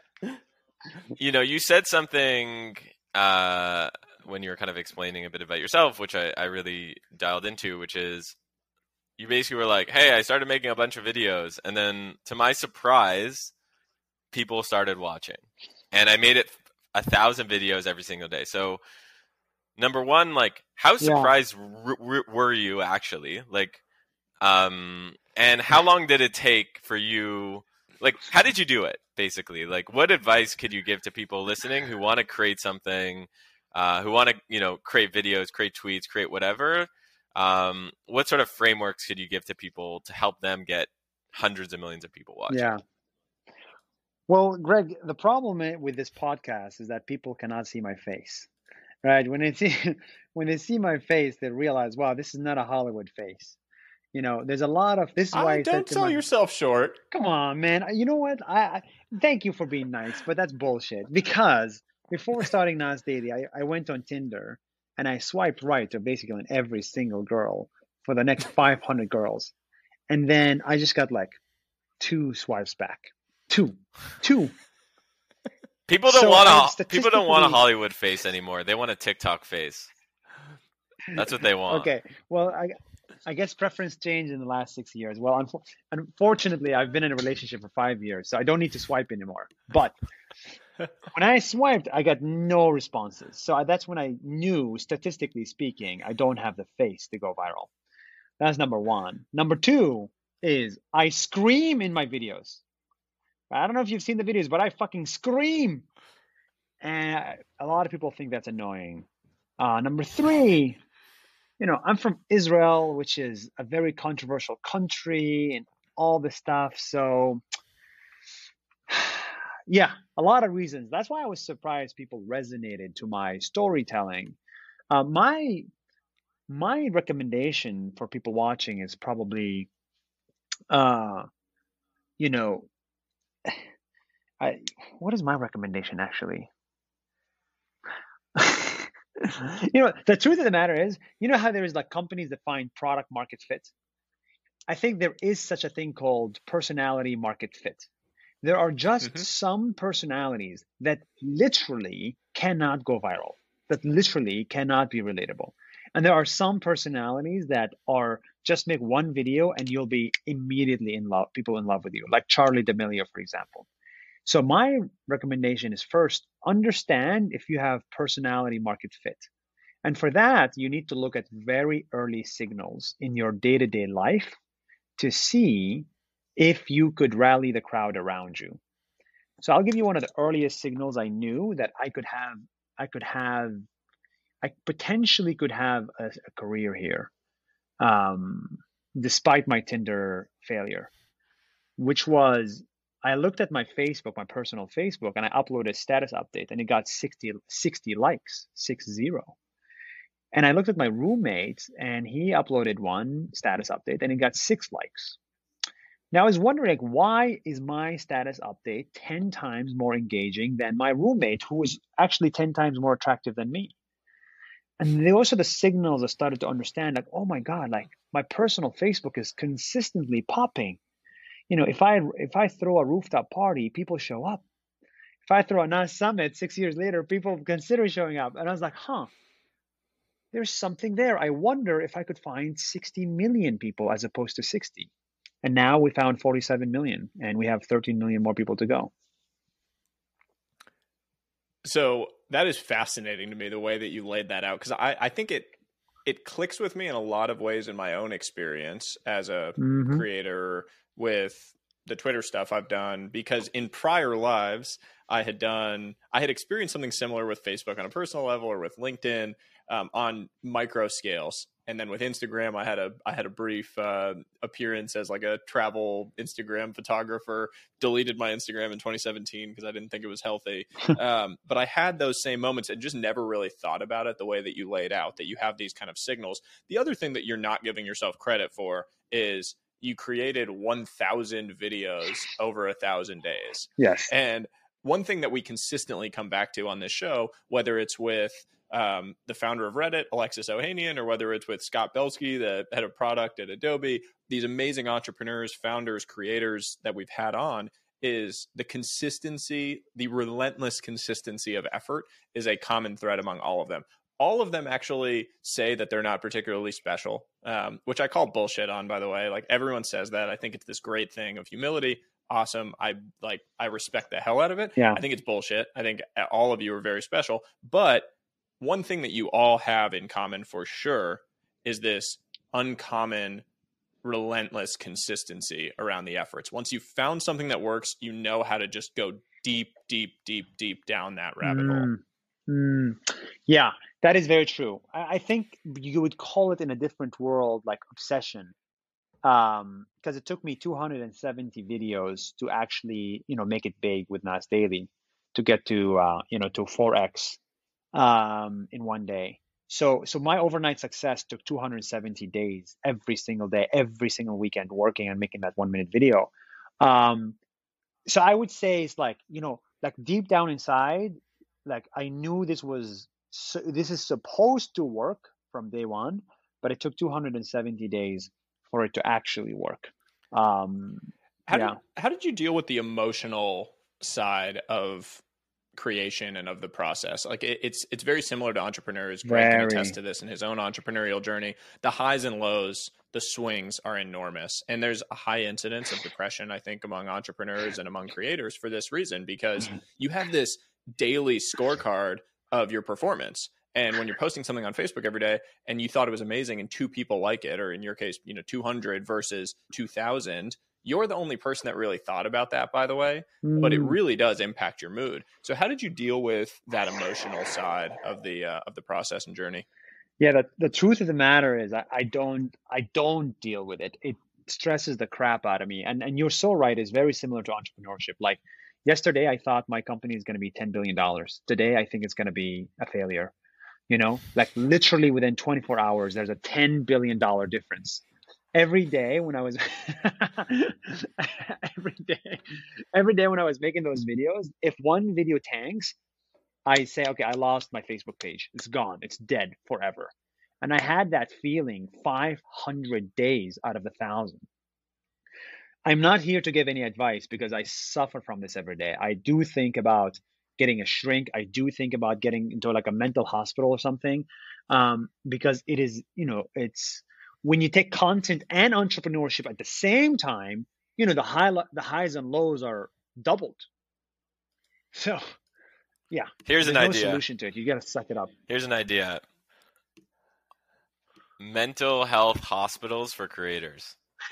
you know, you said something uh, when you were kind of explaining a bit about yourself, which I, I really dialed into, which is you basically were like, hey, I started making a bunch of videos, and then to my surprise, people started watching. And I made it a thousand videos every single day. So number one, like, how Yeah. surprised r- r- were you actually? Like, um, and how long did it take for you? Like, how did you do it, basically? Like, what advice could you give to people listening who want to create something, uh, who want to, you know, create videos, create tweets, create whatever? Um, what sort of frameworks could you give to people to help them get hundreds of millions of people watching? Yeah. Well, Greg, the problem i- with this podcast is that people cannot see my face, right? When they see when they see my face, they realize, wow, this is not a Hollywood face. You know, there's a lot of this is why I I said don't to sell my, yourself short. come on, man. You know what? I, I thank you for being nice, but that's bullshit. Because before starting Nas Daily, I, I went on Tinder and I swiped right to basically on every single girl for the next five hundred girls. And then I just got like two swipes back. Two. Two. People don't So want I a people don't want a statistically- Hollywood face anymore. They want a TikTok face. That's what they want. Okay. Well, I I guess preference changed in the last six years. Well, unfo- unfortunately, I've been in a relationship for five years, so I don't need to swipe anymore. But when I swiped, I got no responses. So I, that's when I knew, statistically speaking, I don't have the face to go viral. That's number one. Number two is I scream in my videos. I don't know if you've seen the videos, but I fucking scream. And a lot of people think that's annoying. Uh, number three, you know, I'm from Israel, which is a very controversial country and all this stuff. So yeah, a lot of reasons. That's why I was surprised people resonated to my storytelling. Uh, my my recommendation for people watching is probably, uh, you know, I what is my recommendation actually? You know, the truth of the matter is, you know how there is like companies that find product market fit? I think there is such a thing called personality market fit. There are just Mm-hmm. some personalities that literally cannot go viral, that literally cannot be relatable. And there are some personalities that are just make one video and you'll be immediately in love, people in love with you, like Charlie D'Amelio, for example. So my recommendation is first, understand if you have personality market fit. And for that, you need to look at very early signals in your day-to-day life to see if you could rally the crowd around you. So I'll give you one of the earliest signals I knew that I could have, I could have, I potentially could have a, a career here, um, despite my Tinder failure, which was I looked at my Facebook, my personal Facebook, and I uploaded a status update and it got sixty, sixty likes, six zero. And I looked at my roommate and he uploaded one status update and it got six likes. Now I was wondering, like, why is my status update ten times more engaging than my roommate, who was actually ten times more attractive than me? And those are the signals I started to understand, like, oh my God, like my personal Facebook is consistently popping. You know, if I if I throw a rooftop party, people show up. If I throw a N A S summit six years later, people consider showing up. And I was like, huh, there's something there. I wonder if I could find sixty million people as opposed to sixty. And now we found forty-seven million and we have thirteen million more people to go. So that is fascinating to me, the way that you laid that out, because I, I think it it clicks with me in a lot of ways in my own experience as a Mm-hmm. creator with the Twitter stuff I've done, because in prior lives I had done I had experienced something similar with Facebook on a personal level or with LinkedIn um, on micro scales. And then with Instagram, I had a I had a brief uh, appearance as like a travel Instagram photographer. Deleted my Instagram in twenty seventeen because I didn't think it was healthy. Um, but I had those same moments and just never really thought about it the way that you laid out, that you have these kind of signals. The other thing that you're not giving yourself credit for is you created one thousand videos over a thousand days. Yes. And one thing that we consistently come back to on this show, whether it's with um, the founder of Reddit, Alexis Ohanian, or whether it's with Scott Belsky, the head of product at Adobe, these amazing entrepreneurs, founders, creators that we've had on, is the consistency, the relentless consistency of effort is a common thread among all of them. All of them actually say that they're not particularly special, um, which I call bullshit on, by the way. Like, everyone says that. I think it's this great thing of humility. Awesome. I like, I respect the hell out of it. Yeah. I think it's bullshit. I think all of you are very special. But one thing that you all have in common for sure is this uncommon, relentless consistency around the efforts. Once you've found something that works, you know how to just go deep, deep, deep, deep down that rabbit hole. Mm, mm. Yeah, that is very true. I, I think you would call it in a different world like obsession. Um, because it took me two hundred seventy videos to actually, you know, make it big with N A S Daily to get to, uh, you know, to four X um, in one day. So, so my overnight success took two hundred seventy days, every single day, every single weekend, working and making that one minute video. Um, so I would say it's like, you know, like deep down inside, like I knew this was, so, this is supposed to work from day one, but it took two hundred seventy days for it to actually work. Um, how yeah. Did, how did you deal with the emotional side of creation and of the process? Like it, it's it's very similar to entrepreneurs. Greg Very. can attest to this in his own entrepreneurial journey. The highs and lows, the swings are enormous, and there's a high incidence of depression, I think, among entrepreneurs and among creators for this reason, because you have this daily scorecard of your performance. And when you're posting something on Facebook every day and you thought it was amazing and two people like it, or in your case, you know, two hundred versus two thousand, you're the only person that really thought about that, by the way, Mm. but it really does impact your mood. So how did you deal with that emotional side of the uh, of the process and journey? Yeah, the, the truth of the matter is I, I don't I don't deal with it. It stresses the crap out of me. And and you're so right, it's very similar to entrepreneurship. Like yesterday I thought my company is going to be ten billion dollars. Today I think it's going to be a failure. You know, like literally within twenty-four hours there's a ten billion dollar difference. Every day when I was every day every day when I was making those videos, if one video tanks, I say, okay, I lost my Facebook page. It's gone. It's dead forever. And I had that feeling five hundred days out of the thousand. I'm not here to give any advice because I suffer from this every day. I do think about getting a shrink. I do think about getting into like a mental hospital or something, um, because it is, you know, it's when you take content and entrepreneurship at the same time, you know, the high, the highs and lows are doubled. So yeah, Here's there's an no idea. solution to it. You got to suck it up. Here's an idea. Mental health hospitals for creators.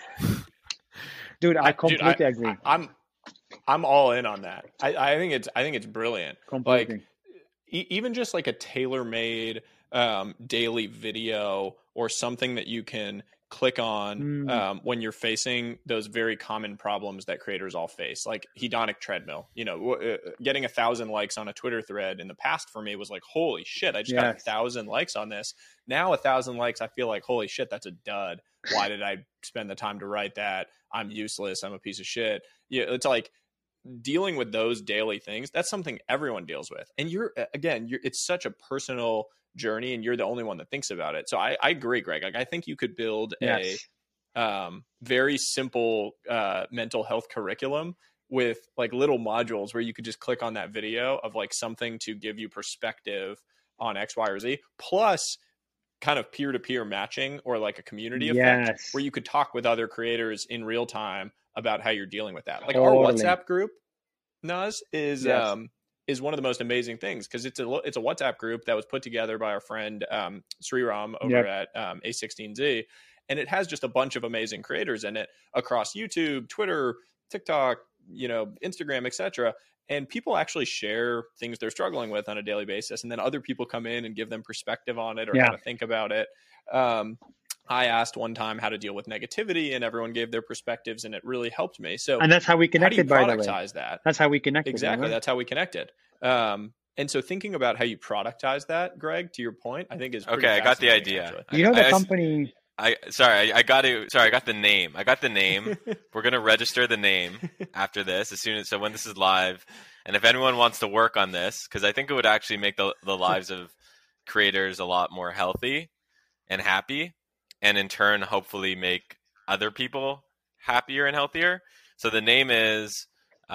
Dude, I I, dude, completely I, agree. I, I'm I'm all in on that. I, I think it's I think it's brilliant. Completely. Like e- even just like a tailor-made um, daily video or something that you can click on Mm, um, when you're facing those very common problems that creators all face, like hedonic treadmill. You know, w- uh, getting a thousand likes on a Twitter thread in the past for me was like, holy shit, I just got a yes. thousand likes on this. Now a thousand likes, I feel like, holy shit, that's a dud. Why did I spend the time to write that? I'm useless. I'm a piece of shit. Yeah, it's like dealing with those daily things. That's something everyone deals with. And you're, again, you're, it's such a personal journey and you're the only one that thinks about it. So I, I agree, Greg. Like, I think you could build a Yes. um, very simple uh, mental health curriculum with like little modules where you could just click on that video of like something to give you perspective on X, Y, or Z, plus kind of peer-to-peer matching or like a community effect Yes. where you could talk with other creators in real time about how you're dealing with that. Like Totally. our WhatsApp group, Naz, is Yes. um is one of the most amazing things because it's a it's a WhatsApp group that was put together by our friend um, Sriram over Yep. at um, A sixteen Z, and it has just a bunch of amazing creators in it across YouTube, Twitter, TikTok, you know, Instagram, et cetera. And people actually share things they're struggling with on a daily basis, and then other people come in and give them perspective on it or Yeah. how to think about it. Um, I asked one time how to deal with negativity, and everyone gave their perspectives, and it really helped me. So, And that's how we how do you connected, by the way. productize that? That's how we connected. Exactly. Remember? That's how we connected. Um, and so thinking about how you productize that, Greg, to your point, I think is pretty Okay, I got the fascinating, idea. actually. You know the I- I- company. I sorry, I, I got to sorry, I got the name. I got the name. We're gonna register the name after this as soon as so when this is live. And if anyone wants to work on this, because I think it would actually make the the lives of creators a lot more healthy and happy, and in turn hopefully make other people happier and healthier. So the name is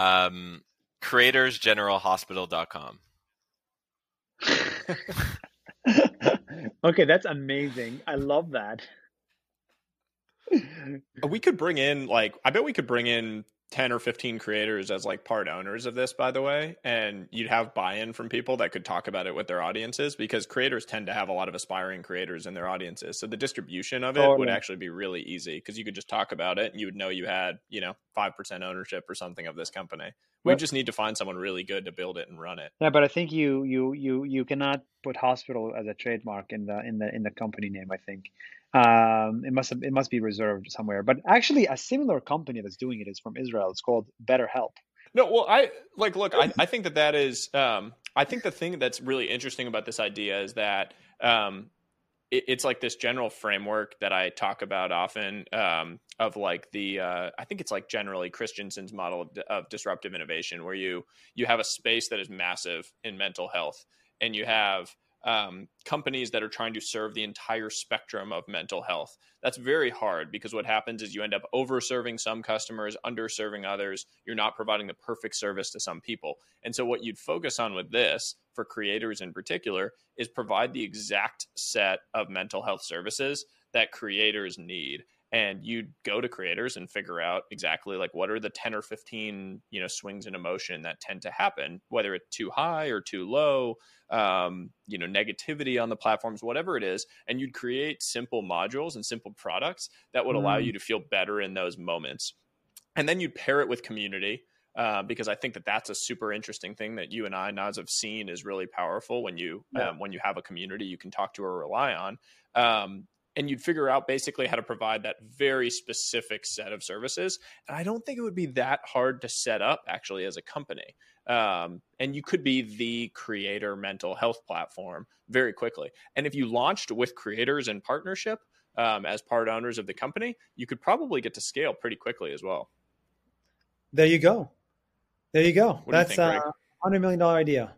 um, creators general hospital dot com. Okay, that's amazing. I love that. We could bring in like I bet we could bring in ten or fifteen creators as like part owners of this, by the way, and you'd have buy-in from people that could talk about it with their audiences because creators tend to have a lot of aspiring creators in their audiences. So the distribution of it Totally. would actually be really easy because you could just talk about it and you would know you had, you know, five percent ownership or something of this company. We Well- just need to find someone really good to build it and run it. Yeah, but I think you you you you cannot put hospital as a trademark in the in the in the company name. I think um, it must have, it must be reserved somewhere. But actually, a similar company that's doing it is from Israel. It's called BetterHelp. No, well, I like look. I, I think that that is. Um, I think the thing that's really interesting about this idea is that um, it, it's like this general framework that I talk about often um, of like the. Uh, I think it's like generally Christensen's model of, of disruptive innovation, where you you have a space that is massive in mental health, and you have um, companies that are trying to serve the entire spectrum of mental health. That's very hard because what happens is you end up over-serving some customers, underserving others. You're not providing the perfect service to some people. And so what you'd focus on with this, for creators in particular, is provide the exact set of mental health services that creators need. And you'd go to creators and figure out exactly like what are the ten or fifteen, you know, swings in emotion that tend to happen, whether it's too high or too low, um, you know, negativity on the platforms, whatever it is. And you'd create simple modules and simple products that would allow Mm. you to feel better in those moments. And then you'd pair it with community. uh, because I think that that's a super interesting thing that you and I, Naz, have seen is really powerful when you Yeah. um, when you have a community you can talk to or rely on. Um, and you'd figure out basically how to provide that very specific set of services. And I don't think it would be that hard to set up actually as a company. Um, and you could be the creator mental health platform very quickly. And if you launched with creators in partnership um, as part owners of the company, you could probably get to scale pretty quickly as well. There you go. There you go. What That's do you think, a Greg? hundred million dollar idea.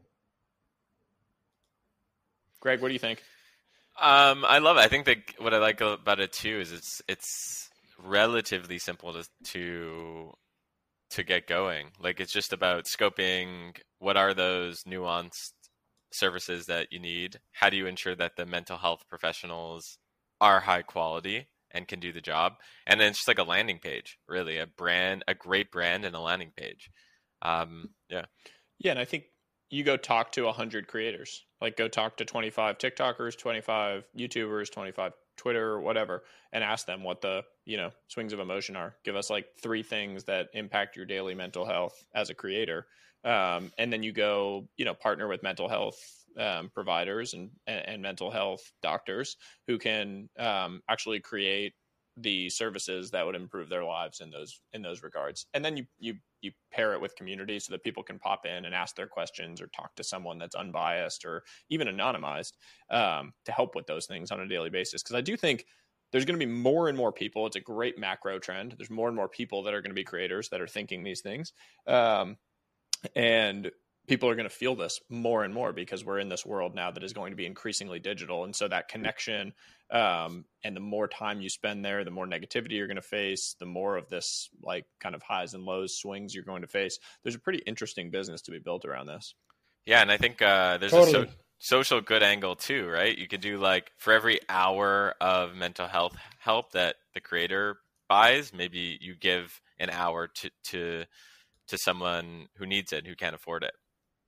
Greg, what do you think? Um, I love it. I think that what I like about it too is it's it's relatively simple to to to get going. Like it's just about scoping what are those nuanced services that you need. How do you ensure that the mental health professionals are high quality and can do the job? And then it's just like a landing page, really, a brand, a great brand, and a landing page. Um, yeah, Yeah, and I think you go talk to one hundred creators. Like go talk to twenty-five TikTokers, twenty-five YouTubers, twenty-five Twitter, whatever, and ask them what the, you know, swings of emotion are. Give us like three things that impact your daily mental health as a creator. Um, and then you go, you know, partner with mental health um, providers and, and, and mental health doctors who can um, actually create the services that would improve their lives in those in those regards. And then you you you pair it with community so that people can pop in and ask their questions or talk to someone that's unbiased or even anonymized um, to help with those things on a daily basis. Because I do think there's going to be more and more people. It's a great macro trend. There's more and more people that are going to be creators that are thinking these things. Um, and people are going to feel this more and more because we're in this world now that is going to be increasingly digital. And so that connection um, and the more time you spend there, the more negativity you're going to face, the more of this like kind of highs and lows swings you're going to face. There's a pretty interesting business to be built around this. yeah, and I think uh, there's Totally. a so- social good angle too, right? You could do like for every hour of mental health help that the creator buys, maybe you give an hour to to to someone who needs it, who can't afford it.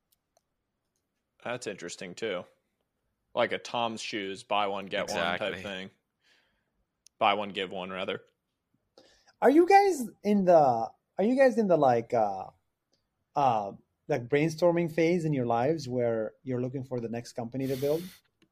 That's interesting too. Like a Tom's Shoes, buy one, get Exactly. one type thing. Buy one, give one, rather. Are you guys in the are you guys in the like uh uh like brainstorming phase in your lives where you're looking for the next company to build?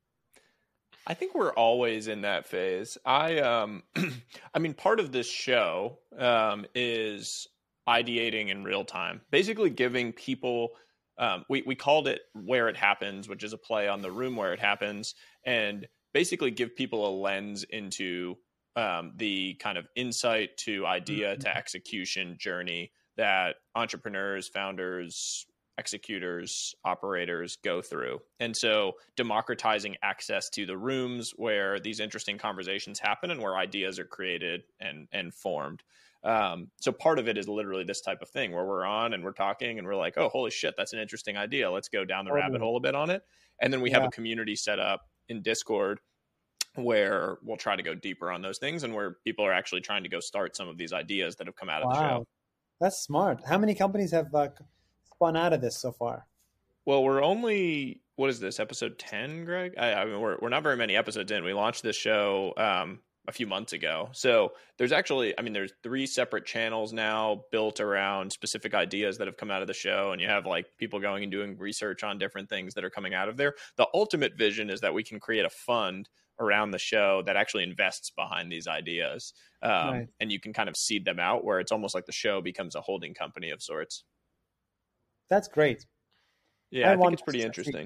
I think we're always in that phase. I um I mean part of this show um is ideating in real time. Basically giving people um we we called it Where It Happens, which is a play on the room where it happens, and basically give people a lens into um the kind of insight to idea to execution journey that entrepreneurs, founders, executors, operators go through. And so democratizing access to the rooms where these interesting conversations happen and where ideas are created and, and formed. Um, so part of it is literally this type of thing where we're on and we're talking and we're like, oh, holy shit, that's an interesting idea. Let's go down the Totally. rabbit hole a bit on it. And then we have Yeah. a community set up in Discord where we'll try to go deeper on those things and where people are actually trying to go start some of these ideas that have come out of the show. Wow, that's smart. How many companies have uh, spun out of this so far? Well, we're only, what is this, episode ten, Greg? I, I mean, we're, we're not very many episodes in. We launched this show um, a few months ago. So there's actually, I mean, there's three separate channels now built around specific ideas that have come out of the show. And you have like people going and doing research on different things that are coming out of there. The ultimate vision is that we can create a fund around the show that actually invests behind these ideas. Um, Right. And you can kind of seed them out where it's almost like the show becomes a holding company of sorts. That's great. Yeah, I I, think want it's pretty to see- interesting.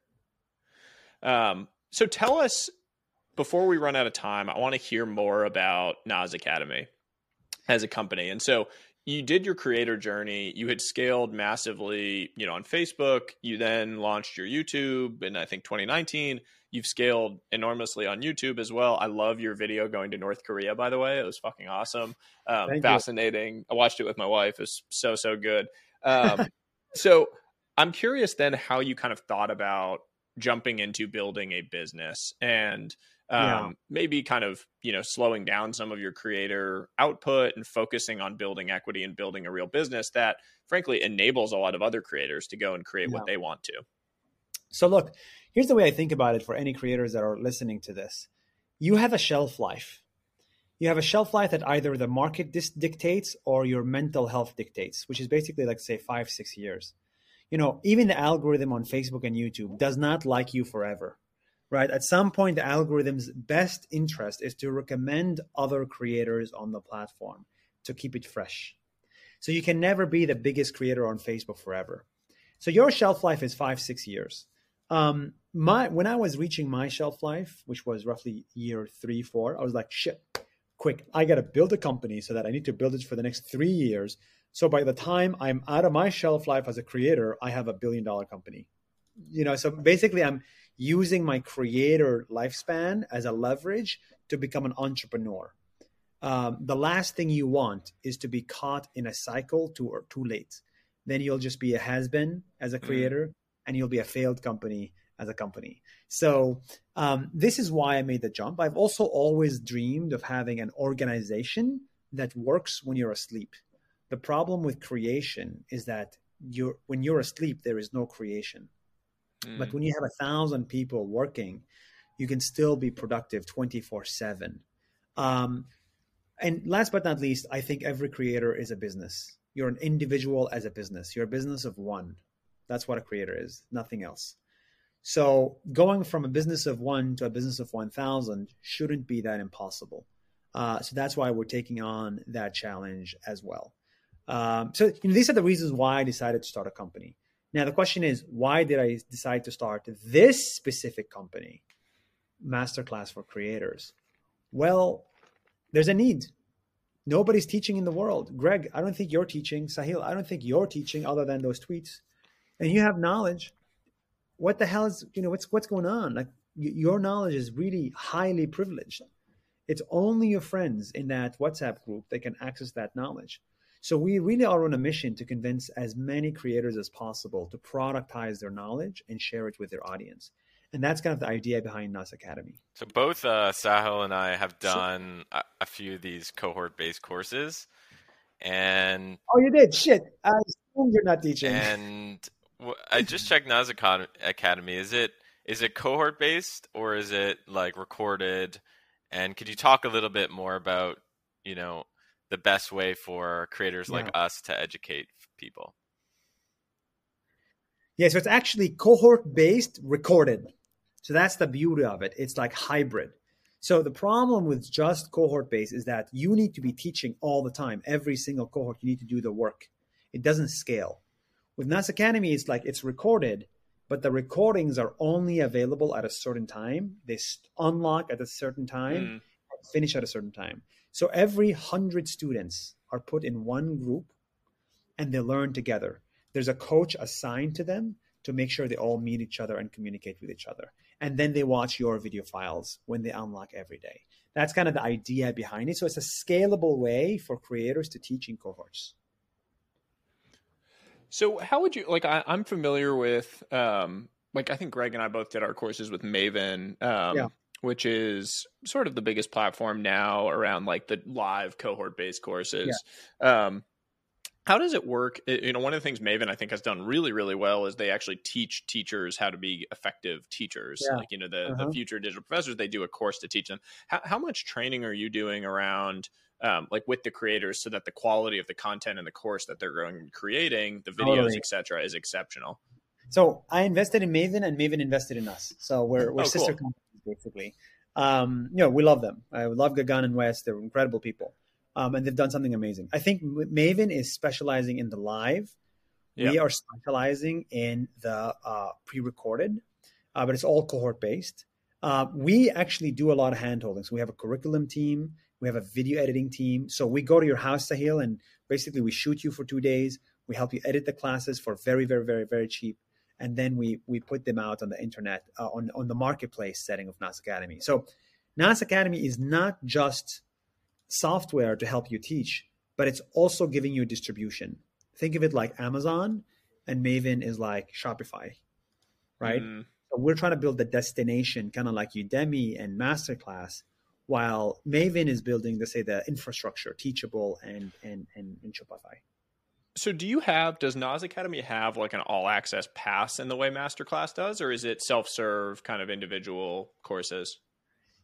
Um, so tell us, before we run out of time, I want to hear more about Naz Academy as a company. And so you did your creator journey. You had scaled massively, you know, on Facebook. You then launched your YouTube in, I think, twenty nineteen. You've scaled enormously on YouTube as well. I love your video going to North Korea, by the way. It was fucking awesome. Um, Thank you. fascinating. I watched it with my wife. It was so, so good. Um, so I'm curious then how you kind of thought about jumping into building a business and um, Yeah. maybe kind of, you know, slowing down some of your creator output and focusing on building equity and building a real business that frankly enables a lot of other creators to go and create Yeah. what they want to. So look, here's the way I think about it for any creators that are listening to this. You have a shelf life. You have a shelf life that either the market dis- dictates or your mental health dictates, which is basically like say five, six years. You know, even the algorithm on Facebook and YouTube does not like you forever, right? At some point, the algorithm's best interest is to recommend other creators on the platform to keep it fresh. So you can never be the biggest creator on Facebook forever. So your shelf life is five, six years. Um, my when I was reaching my shelf life, which was roughly year three, four, I was like, shit, quick, I got to build a company so that I need to build it for the next three years. So by the time I'm out of my shelf life as a creator, I have a billion dollar company. You know, so basically I'm using my creator lifespan as a leverage to become an entrepreneur. Um, the last thing you want is to be caught in a cycle too or too late. Then you'll just be a has-been as a creator, mm. and you'll be a failed company as a company. So um, this is why I made the jump. I've also always dreamed of having an organization that works when you're asleep. The problem with creation is that you're when you're asleep, there is no creation. Mm. But when you have a thousand people working, you can still be productive twenty-four seven. Um, and last but not least, I think every creator is a business. You're an individual as a business. You're a business of one. That's what a creator is, nothing else. So going from a business of one to a business of one thousand shouldn't be that impossible. Uh, so that's why we're taking on that challenge as well. Um, so you know, these are the reasons why I decided to start a company. Now, the question is, why did I decide to start this specific company, Masterclass for Creators? Well, there's a need. Nobody's teaching in the world. Greg, I don't think you're teaching. Sahil, I don't think you're teaching other than those tweets. And you have knowledge. What the hell is, you know, what's what's going on? Like your knowledge is really highly privileged. It's only your friends in that WhatsApp group that can access that knowledge. So we really are on a mission to convince as many creators as possible to productize their knowledge and share it with their audience. And that's kind of the idea behind Nas Academy. So both uh, Sahil and I have done a, a few of these cohort-based courses. And oh, you did? Shit. I assume you're not teaching. And w- I just checked Nas Academy. Is it is it cohort-based or is it like recorded? And could you talk a little bit more about, you know, the best way for creators yeah. like us to educate people? Yeah, so it's actually cohort-based recorded. So that's the beauty of it. It's like hybrid. So the problem with just cohort-based is that you need to be teaching all the time. Every single cohort, you need to do the work. It doesn't scale. With Nas Academy, it's like it's recorded, but the recordings are only available at a certain time. They unlock at a certain time, mm. and finish at a certain time. So every hundred students are put in one group and they learn together. There's a coach assigned to them to make sure they all meet each other and communicate with each other. And then they watch your video files when they unlock every day. That's kind of the idea behind it. So it's a scalable way for creators to teach in cohorts. So how would you, like, I, I'm familiar with, um, like, I think Greg and I both did our courses with Maven, um, yeah. which is sort of the biggest platform now around like the live cohort-based courses. Yeah. Um, How does it work? You know, one of the things Maven, I think, has done really, really well is they actually teach teachers how to be effective teachers. Yeah. Like, you know, the, uh-huh. the future digital professors, they do a course to teach them. How, how much training are you doing around, um, like with the creators so that the quality of the content in the course that they're going creating, the videos, totally. et cetera, is exceptional? So I invested in Maven and Maven invested in us. So we're, we're oh, sister cool. companies, basically. Um, you know, we love them. I love Gagan and Wes. They're incredible people. Um, and they've done something amazing. I think Maven is specializing in the live. Yep. We are specializing in the uh, pre-recorded, uh, but it's all cohort-based. Uh, we actually do a lot of hand-holding. So we have a curriculum team. We have a video editing team. So we go to your house, Sahil, and basically we shoot you for two days. We help you edit the classes for very, very, very, very cheap. And then we we put them out on the internet, uh, on, on the marketplace setting of Nas Academy. So Nas Academy is not just software to help you teach, but it's also giving you distribution. Think of it like Amazon, and Maven is like Shopify, right? Mm. So we're trying to build the destination, kind of like Udemy and Masterclass, while Maven is building, let's say, the infrastructure, Teachable and and and, and Shopify. So do you have, does Nas Academy have like an all access pass in the way Masterclass does, or is it self-serve kind of individual courses?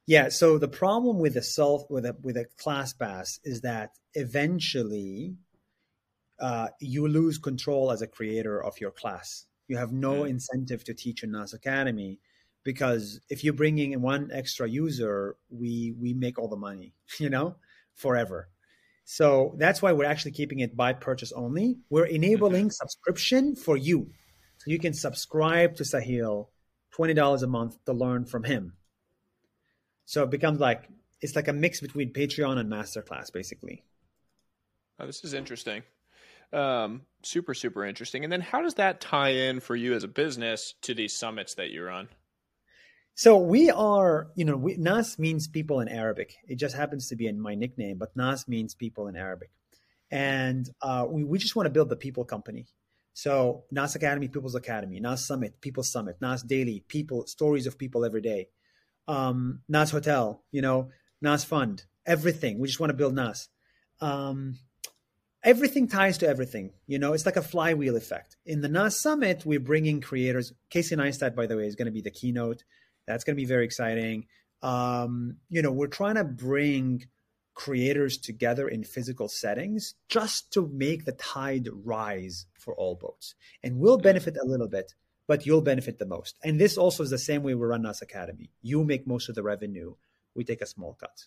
Yeah. So the problem with a self with a with a class pass is that eventually uh, you lose control as a creator of your class. You have no Mm. incentive to teach in Nas Academy because if you're bringing in one extra user, we we make all the money, you know, forever. So that's why we're actually keeping it by purchase only. We're Mm-hmm. enabling subscription for you. So you can subscribe to Sahil twenty dollars a month to learn from him. So it becomes like it's like a mix between Patreon and Masterclass, basically. Oh, this is interesting. Um, super, super interesting. And then how does that tie in for you as a business to these summits that you're on? So we are, you know, we, Nas means people in Arabic. It just happens to be in my nickname, but Nas means people in Arabic. And uh, we, we just want to build the people company. So Nas Academy, People's Academy, Nas Summit, People's Summit, Nas Daily, people, stories of people every day. Um, Nas Hotel, you know, Nas Fund, everything. We just want to build Nas. Um, everything ties to everything. You know, it's like a flywheel effect. In the Nas Summit, we're bringing creators. Casey Neistat, by the way, is going to be the keynote. That's going to be very exciting. Um, you know, we're trying to bring creators together in physical settings just to make the tide rise for all boats. And we'll benefit a little bit, but you'll benefit the most. And this also is the same way we run Nas Academy. You make most of the revenue. We take a small cut.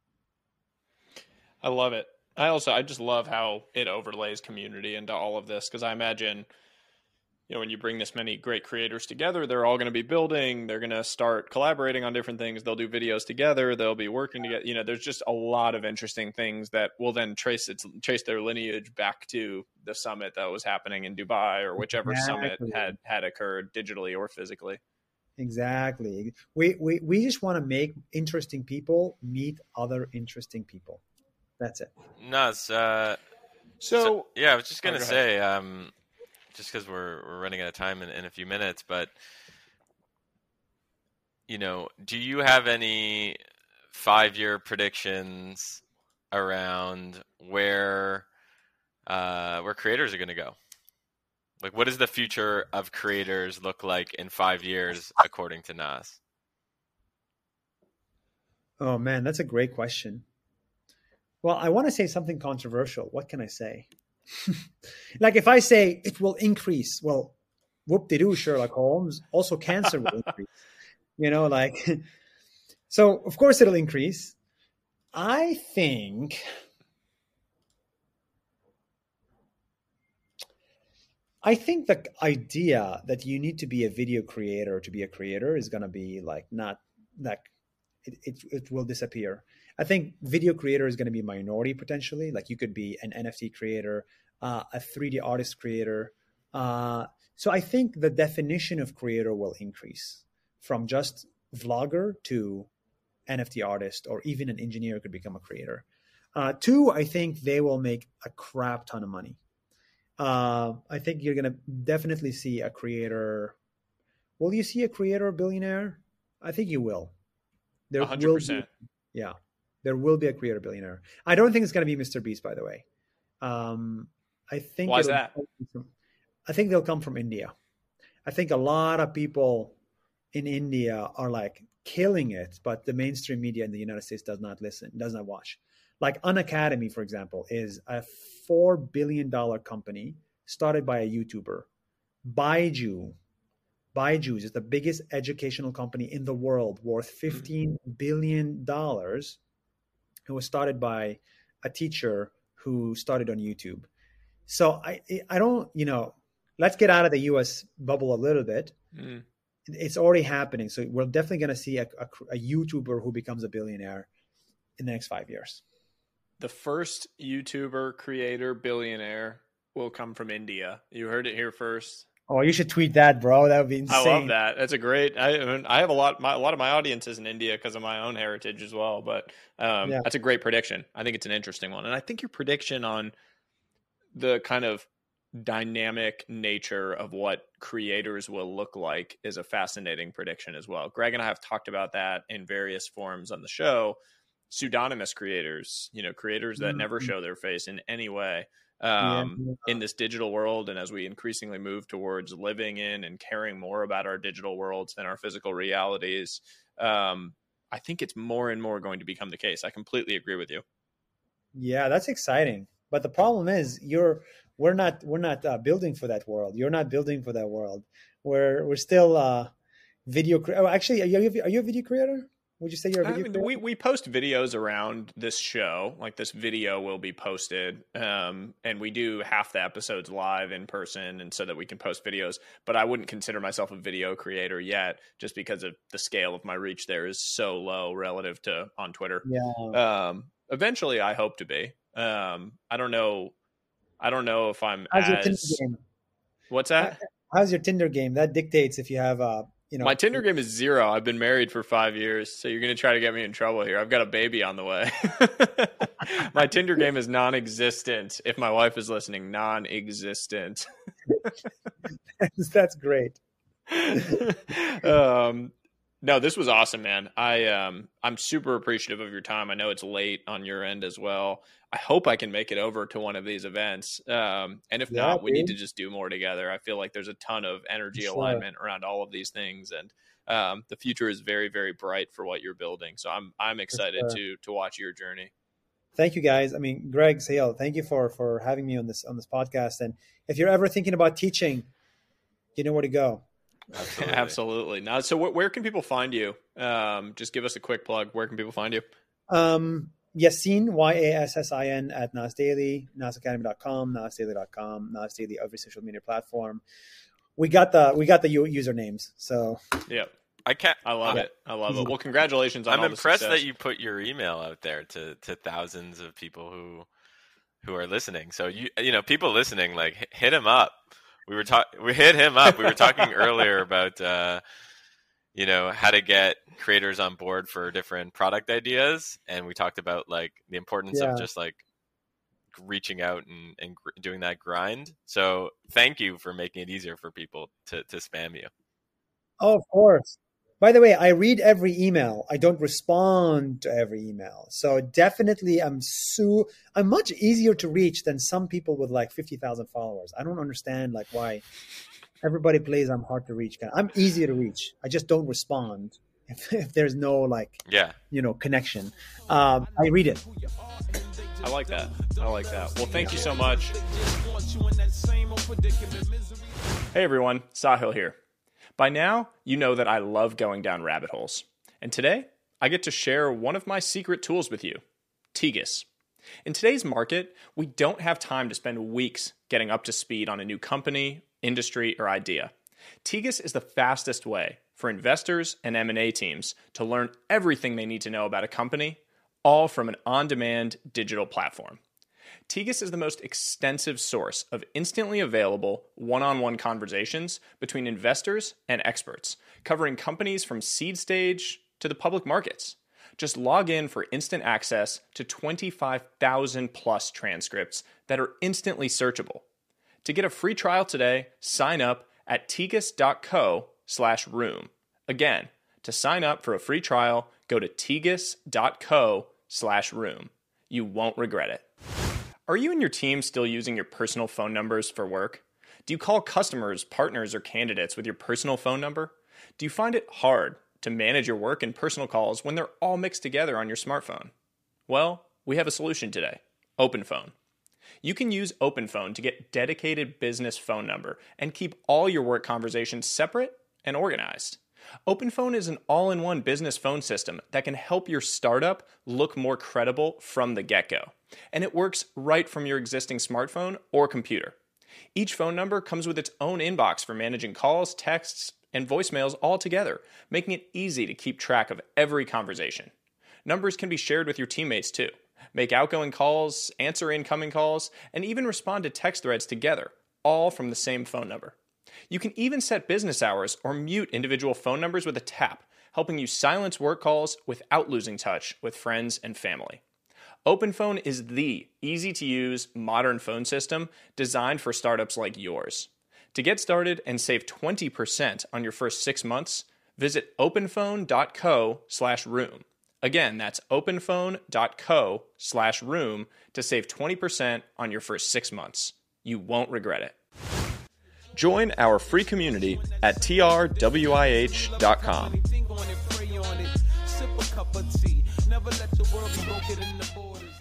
I love it. I also, I just love how it overlays community into all of this because I imagine, you know, when you bring this many great creators together, they're all going to be building, they're going to start collaborating on different things. They'll do videos together. They'll be working together. You know, there's just a lot of interesting things that will then trace its trace their lineage back to the summit that was happening in Dubai or whichever summit Exactly. had, had occurred digitally or physically. Exactly. We, we, we just want to make interesting people meet other interesting people. That's it. Nas, uh, So, so yeah, I was just oh, gonna go ahead. say, um, just because we're we're running out of time in, in a few minutes, but you know, do you have any five-year predictions around where uh, where creators are going to go? Like, what does the future of creators look like in five years, according to Nas? Oh man, that's a great question. Well, I want to say something controversial. What can I say? Like if I say it will increase, well, whoop-de-doo, Sherlock Holmes. Also, cancer will increase. You know, like, so of course it'll increase. I think, I think the idea that you need to be a video creator to be a creator is going to be like not like it, it, it will disappear. I think video creator is going to be a minority potentially. Like you could be an N F T creator, uh, a three D artist creator. Uh, so I think the definition of creator will increase from just vlogger to N F T artist, or even an engineer could become a creator. Uh, two, I think they will make a crap ton of money. Uh, I think you're going to definitely see a creator. Will you see a creator billionaire? I think you will. There one hundred will percent. be, yeah, there will be a creator billionaire. I don't think it's going to be Mister Beast, by the way. Um, I think Why is it'll- that? I think they'll come from India. I think a lot of people in India are like killing it, but the mainstream media in the United States does not listen, does not watch. Like Unacademy, for example, is a four billion dollars company started by a YouTuber. Baiju, Baiju is the biggest educational company in the world, worth fifteen billion dollars. It was started by a teacher who started on YouTube. So I, I don't, you know, let's get out of the U S bubble a little bit. Mm. It's already happening. So we're definitely going to see a, a, a YouTuber who becomes a billionaire in the next five years. The first YouTuber, creator, billionaire will come from India. You heard it here first. Oh, you should tweet that, bro. That would be insane. I love that. That's a great. I I, mean, I have a lot. My, a lot of my audience is in India because of my own heritage as well. But um, Yeah. that's a great prediction. I think it's an interesting one, and I think your prediction on the kind of dynamic nature of what creators will look like is a fascinating prediction as well. Greg and I have talked about that in various forms on the show. Pseudonymous creators, you know, creators that never show their face in any way. Um, Yeah. in this digital world, and as we increasingly move towards living in and caring more about our digital worlds than our physical realities, um, I think it's more and more going to become the case. I completely agree with you. Yeah, that's exciting. But the problem is, you're we're not we're not uh, building for that world. You're not building for that world. We're we're still uh, video. Cre- oh, actually, are you are you a video creator? Would you say you're a video I mean, creator? we, we post videos around this show. Like this video will be posted. Um, and we do half the episodes live in person, and so that we can post videos. But I wouldn't consider myself a video creator yet, just because of the scale of my reach there is so low relative to on Twitter. Yeah. Um, eventually I hope to be. Um, I don't know. I don't know if I'm How's your Tinder as, game? what's that? How's your Tinder game? That dictates if you have a, you know, My Tinder game is zero. I've been married for five years, so you're going to try to get me in trouble here. I've got a baby on the way. My Tinder game is non-existent. If my wife is listening, non-existent. That's great. um, no, this was awesome, man. I um, I'm super appreciative of your time. I know it's late on your end as well. I hope I can make it over to one of these events. Um, and if Yeah, not, we dude. need to just do more together. I feel like there's a ton of energy Sure. alignment around all of these things, and um, the future is very, very bright for what you're building. So I'm I'm excited sure. to to watch your journey. Thank you, guys. I mean, Greg Sahil, thank you for for having me on this on this podcast. And if you're ever thinking about teaching, you know where to go. Absolutely. Absolutely. Now, so wh- where can people find you? Um, just give us a quick plug. Where can people find you? Um, Yassin, Y A S S I N, at Nas Daily, nas academy dot com, nas daily dot com, Nas Daily, every social media platform. We got the we got the u- usernames. So Yeah, I can't. I love I'm, it. I love it. Well, congratulations on I'm all the impressed success. that you put your email out there to to thousands of people who who are listening. So you you know people listening, like hit, hit him up. We were talking. We hit him up. We were talking earlier about uh, you know how to get creators on board for different product ideas, and we talked about like the importance Yeah. of just like reaching out and, and gr- doing that grind. So thank you for making it easier for people to to spam you. Oh, of course. By the way, I read every email. I don't respond to every email. So definitely I'm so I'm much easier to reach than some people with like fifty thousand followers. I don't understand like why everybody plays I'm hard to reach. I'm easier to reach. I just don't respond if, if there's no like, Yeah. you know, connection. Um, I read it. I like that. I like that. Well, thank you so much. Hey everyone, Sahil here. By now, you know that I love going down rabbit holes. And today, I get to share one of my secret tools with you, Tegus. In today's market, we don't have time to spend weeks getting up to speed on a new company, industry, or idea. Tegus is the fastest way for investors and M and A teams to learn everything they need to know about a company, all from an on-demand digital platform. Tegus is the most extensive source of instantly available one-on-one conversations between investors and experts, covering companies from seed stage to the public markets. Just log in for instant access to twenty-five thousand plus transcripts that are instantly searchable. To get a free trial today, sign up at tegus.co slash room. Again, to sign up for a free trial, go to tegus.co slash room. You won't regret it. Are you and your team still using your personal phone numbers for work? Do you call customers, partners, or candidates with your personal phone number? Do you find it hard to manage your work and personal calls when they're all mixed together on your smartphone? Well, we have a solution today, OpenPhone. You can use OpenPhone to get dedicated business phone number and keep all your work conversations separate and organized. OpenPhone is an all-in-one business phone system that can help your startup look more credible from the get-go. And it works right from your existing smartphone or computer. Each phone number comes with its own inbox for managing calls, texts, and voicemails all together, making it easy to keep track of every conversation. Numbers can be shared with your teammates too. Make outgoing calls, answer incoming calls, and even respond to text threads together, all from the same phone number. You can even set business hours or mute individual phone numbers with a tap, helping you silence work calls without losing touch with friends and family. OpenPhone is the easy-to-use modern phone system designed for startups like yours. To get started and save twenty percent on your first six months, visit openphone.co slash room. Again, that's openphone.co slash room to save twenty percent on your first six months. You won't regret it. Join our free community at T R W I H dot com. cup of tea. Never let the world be broken in the borders.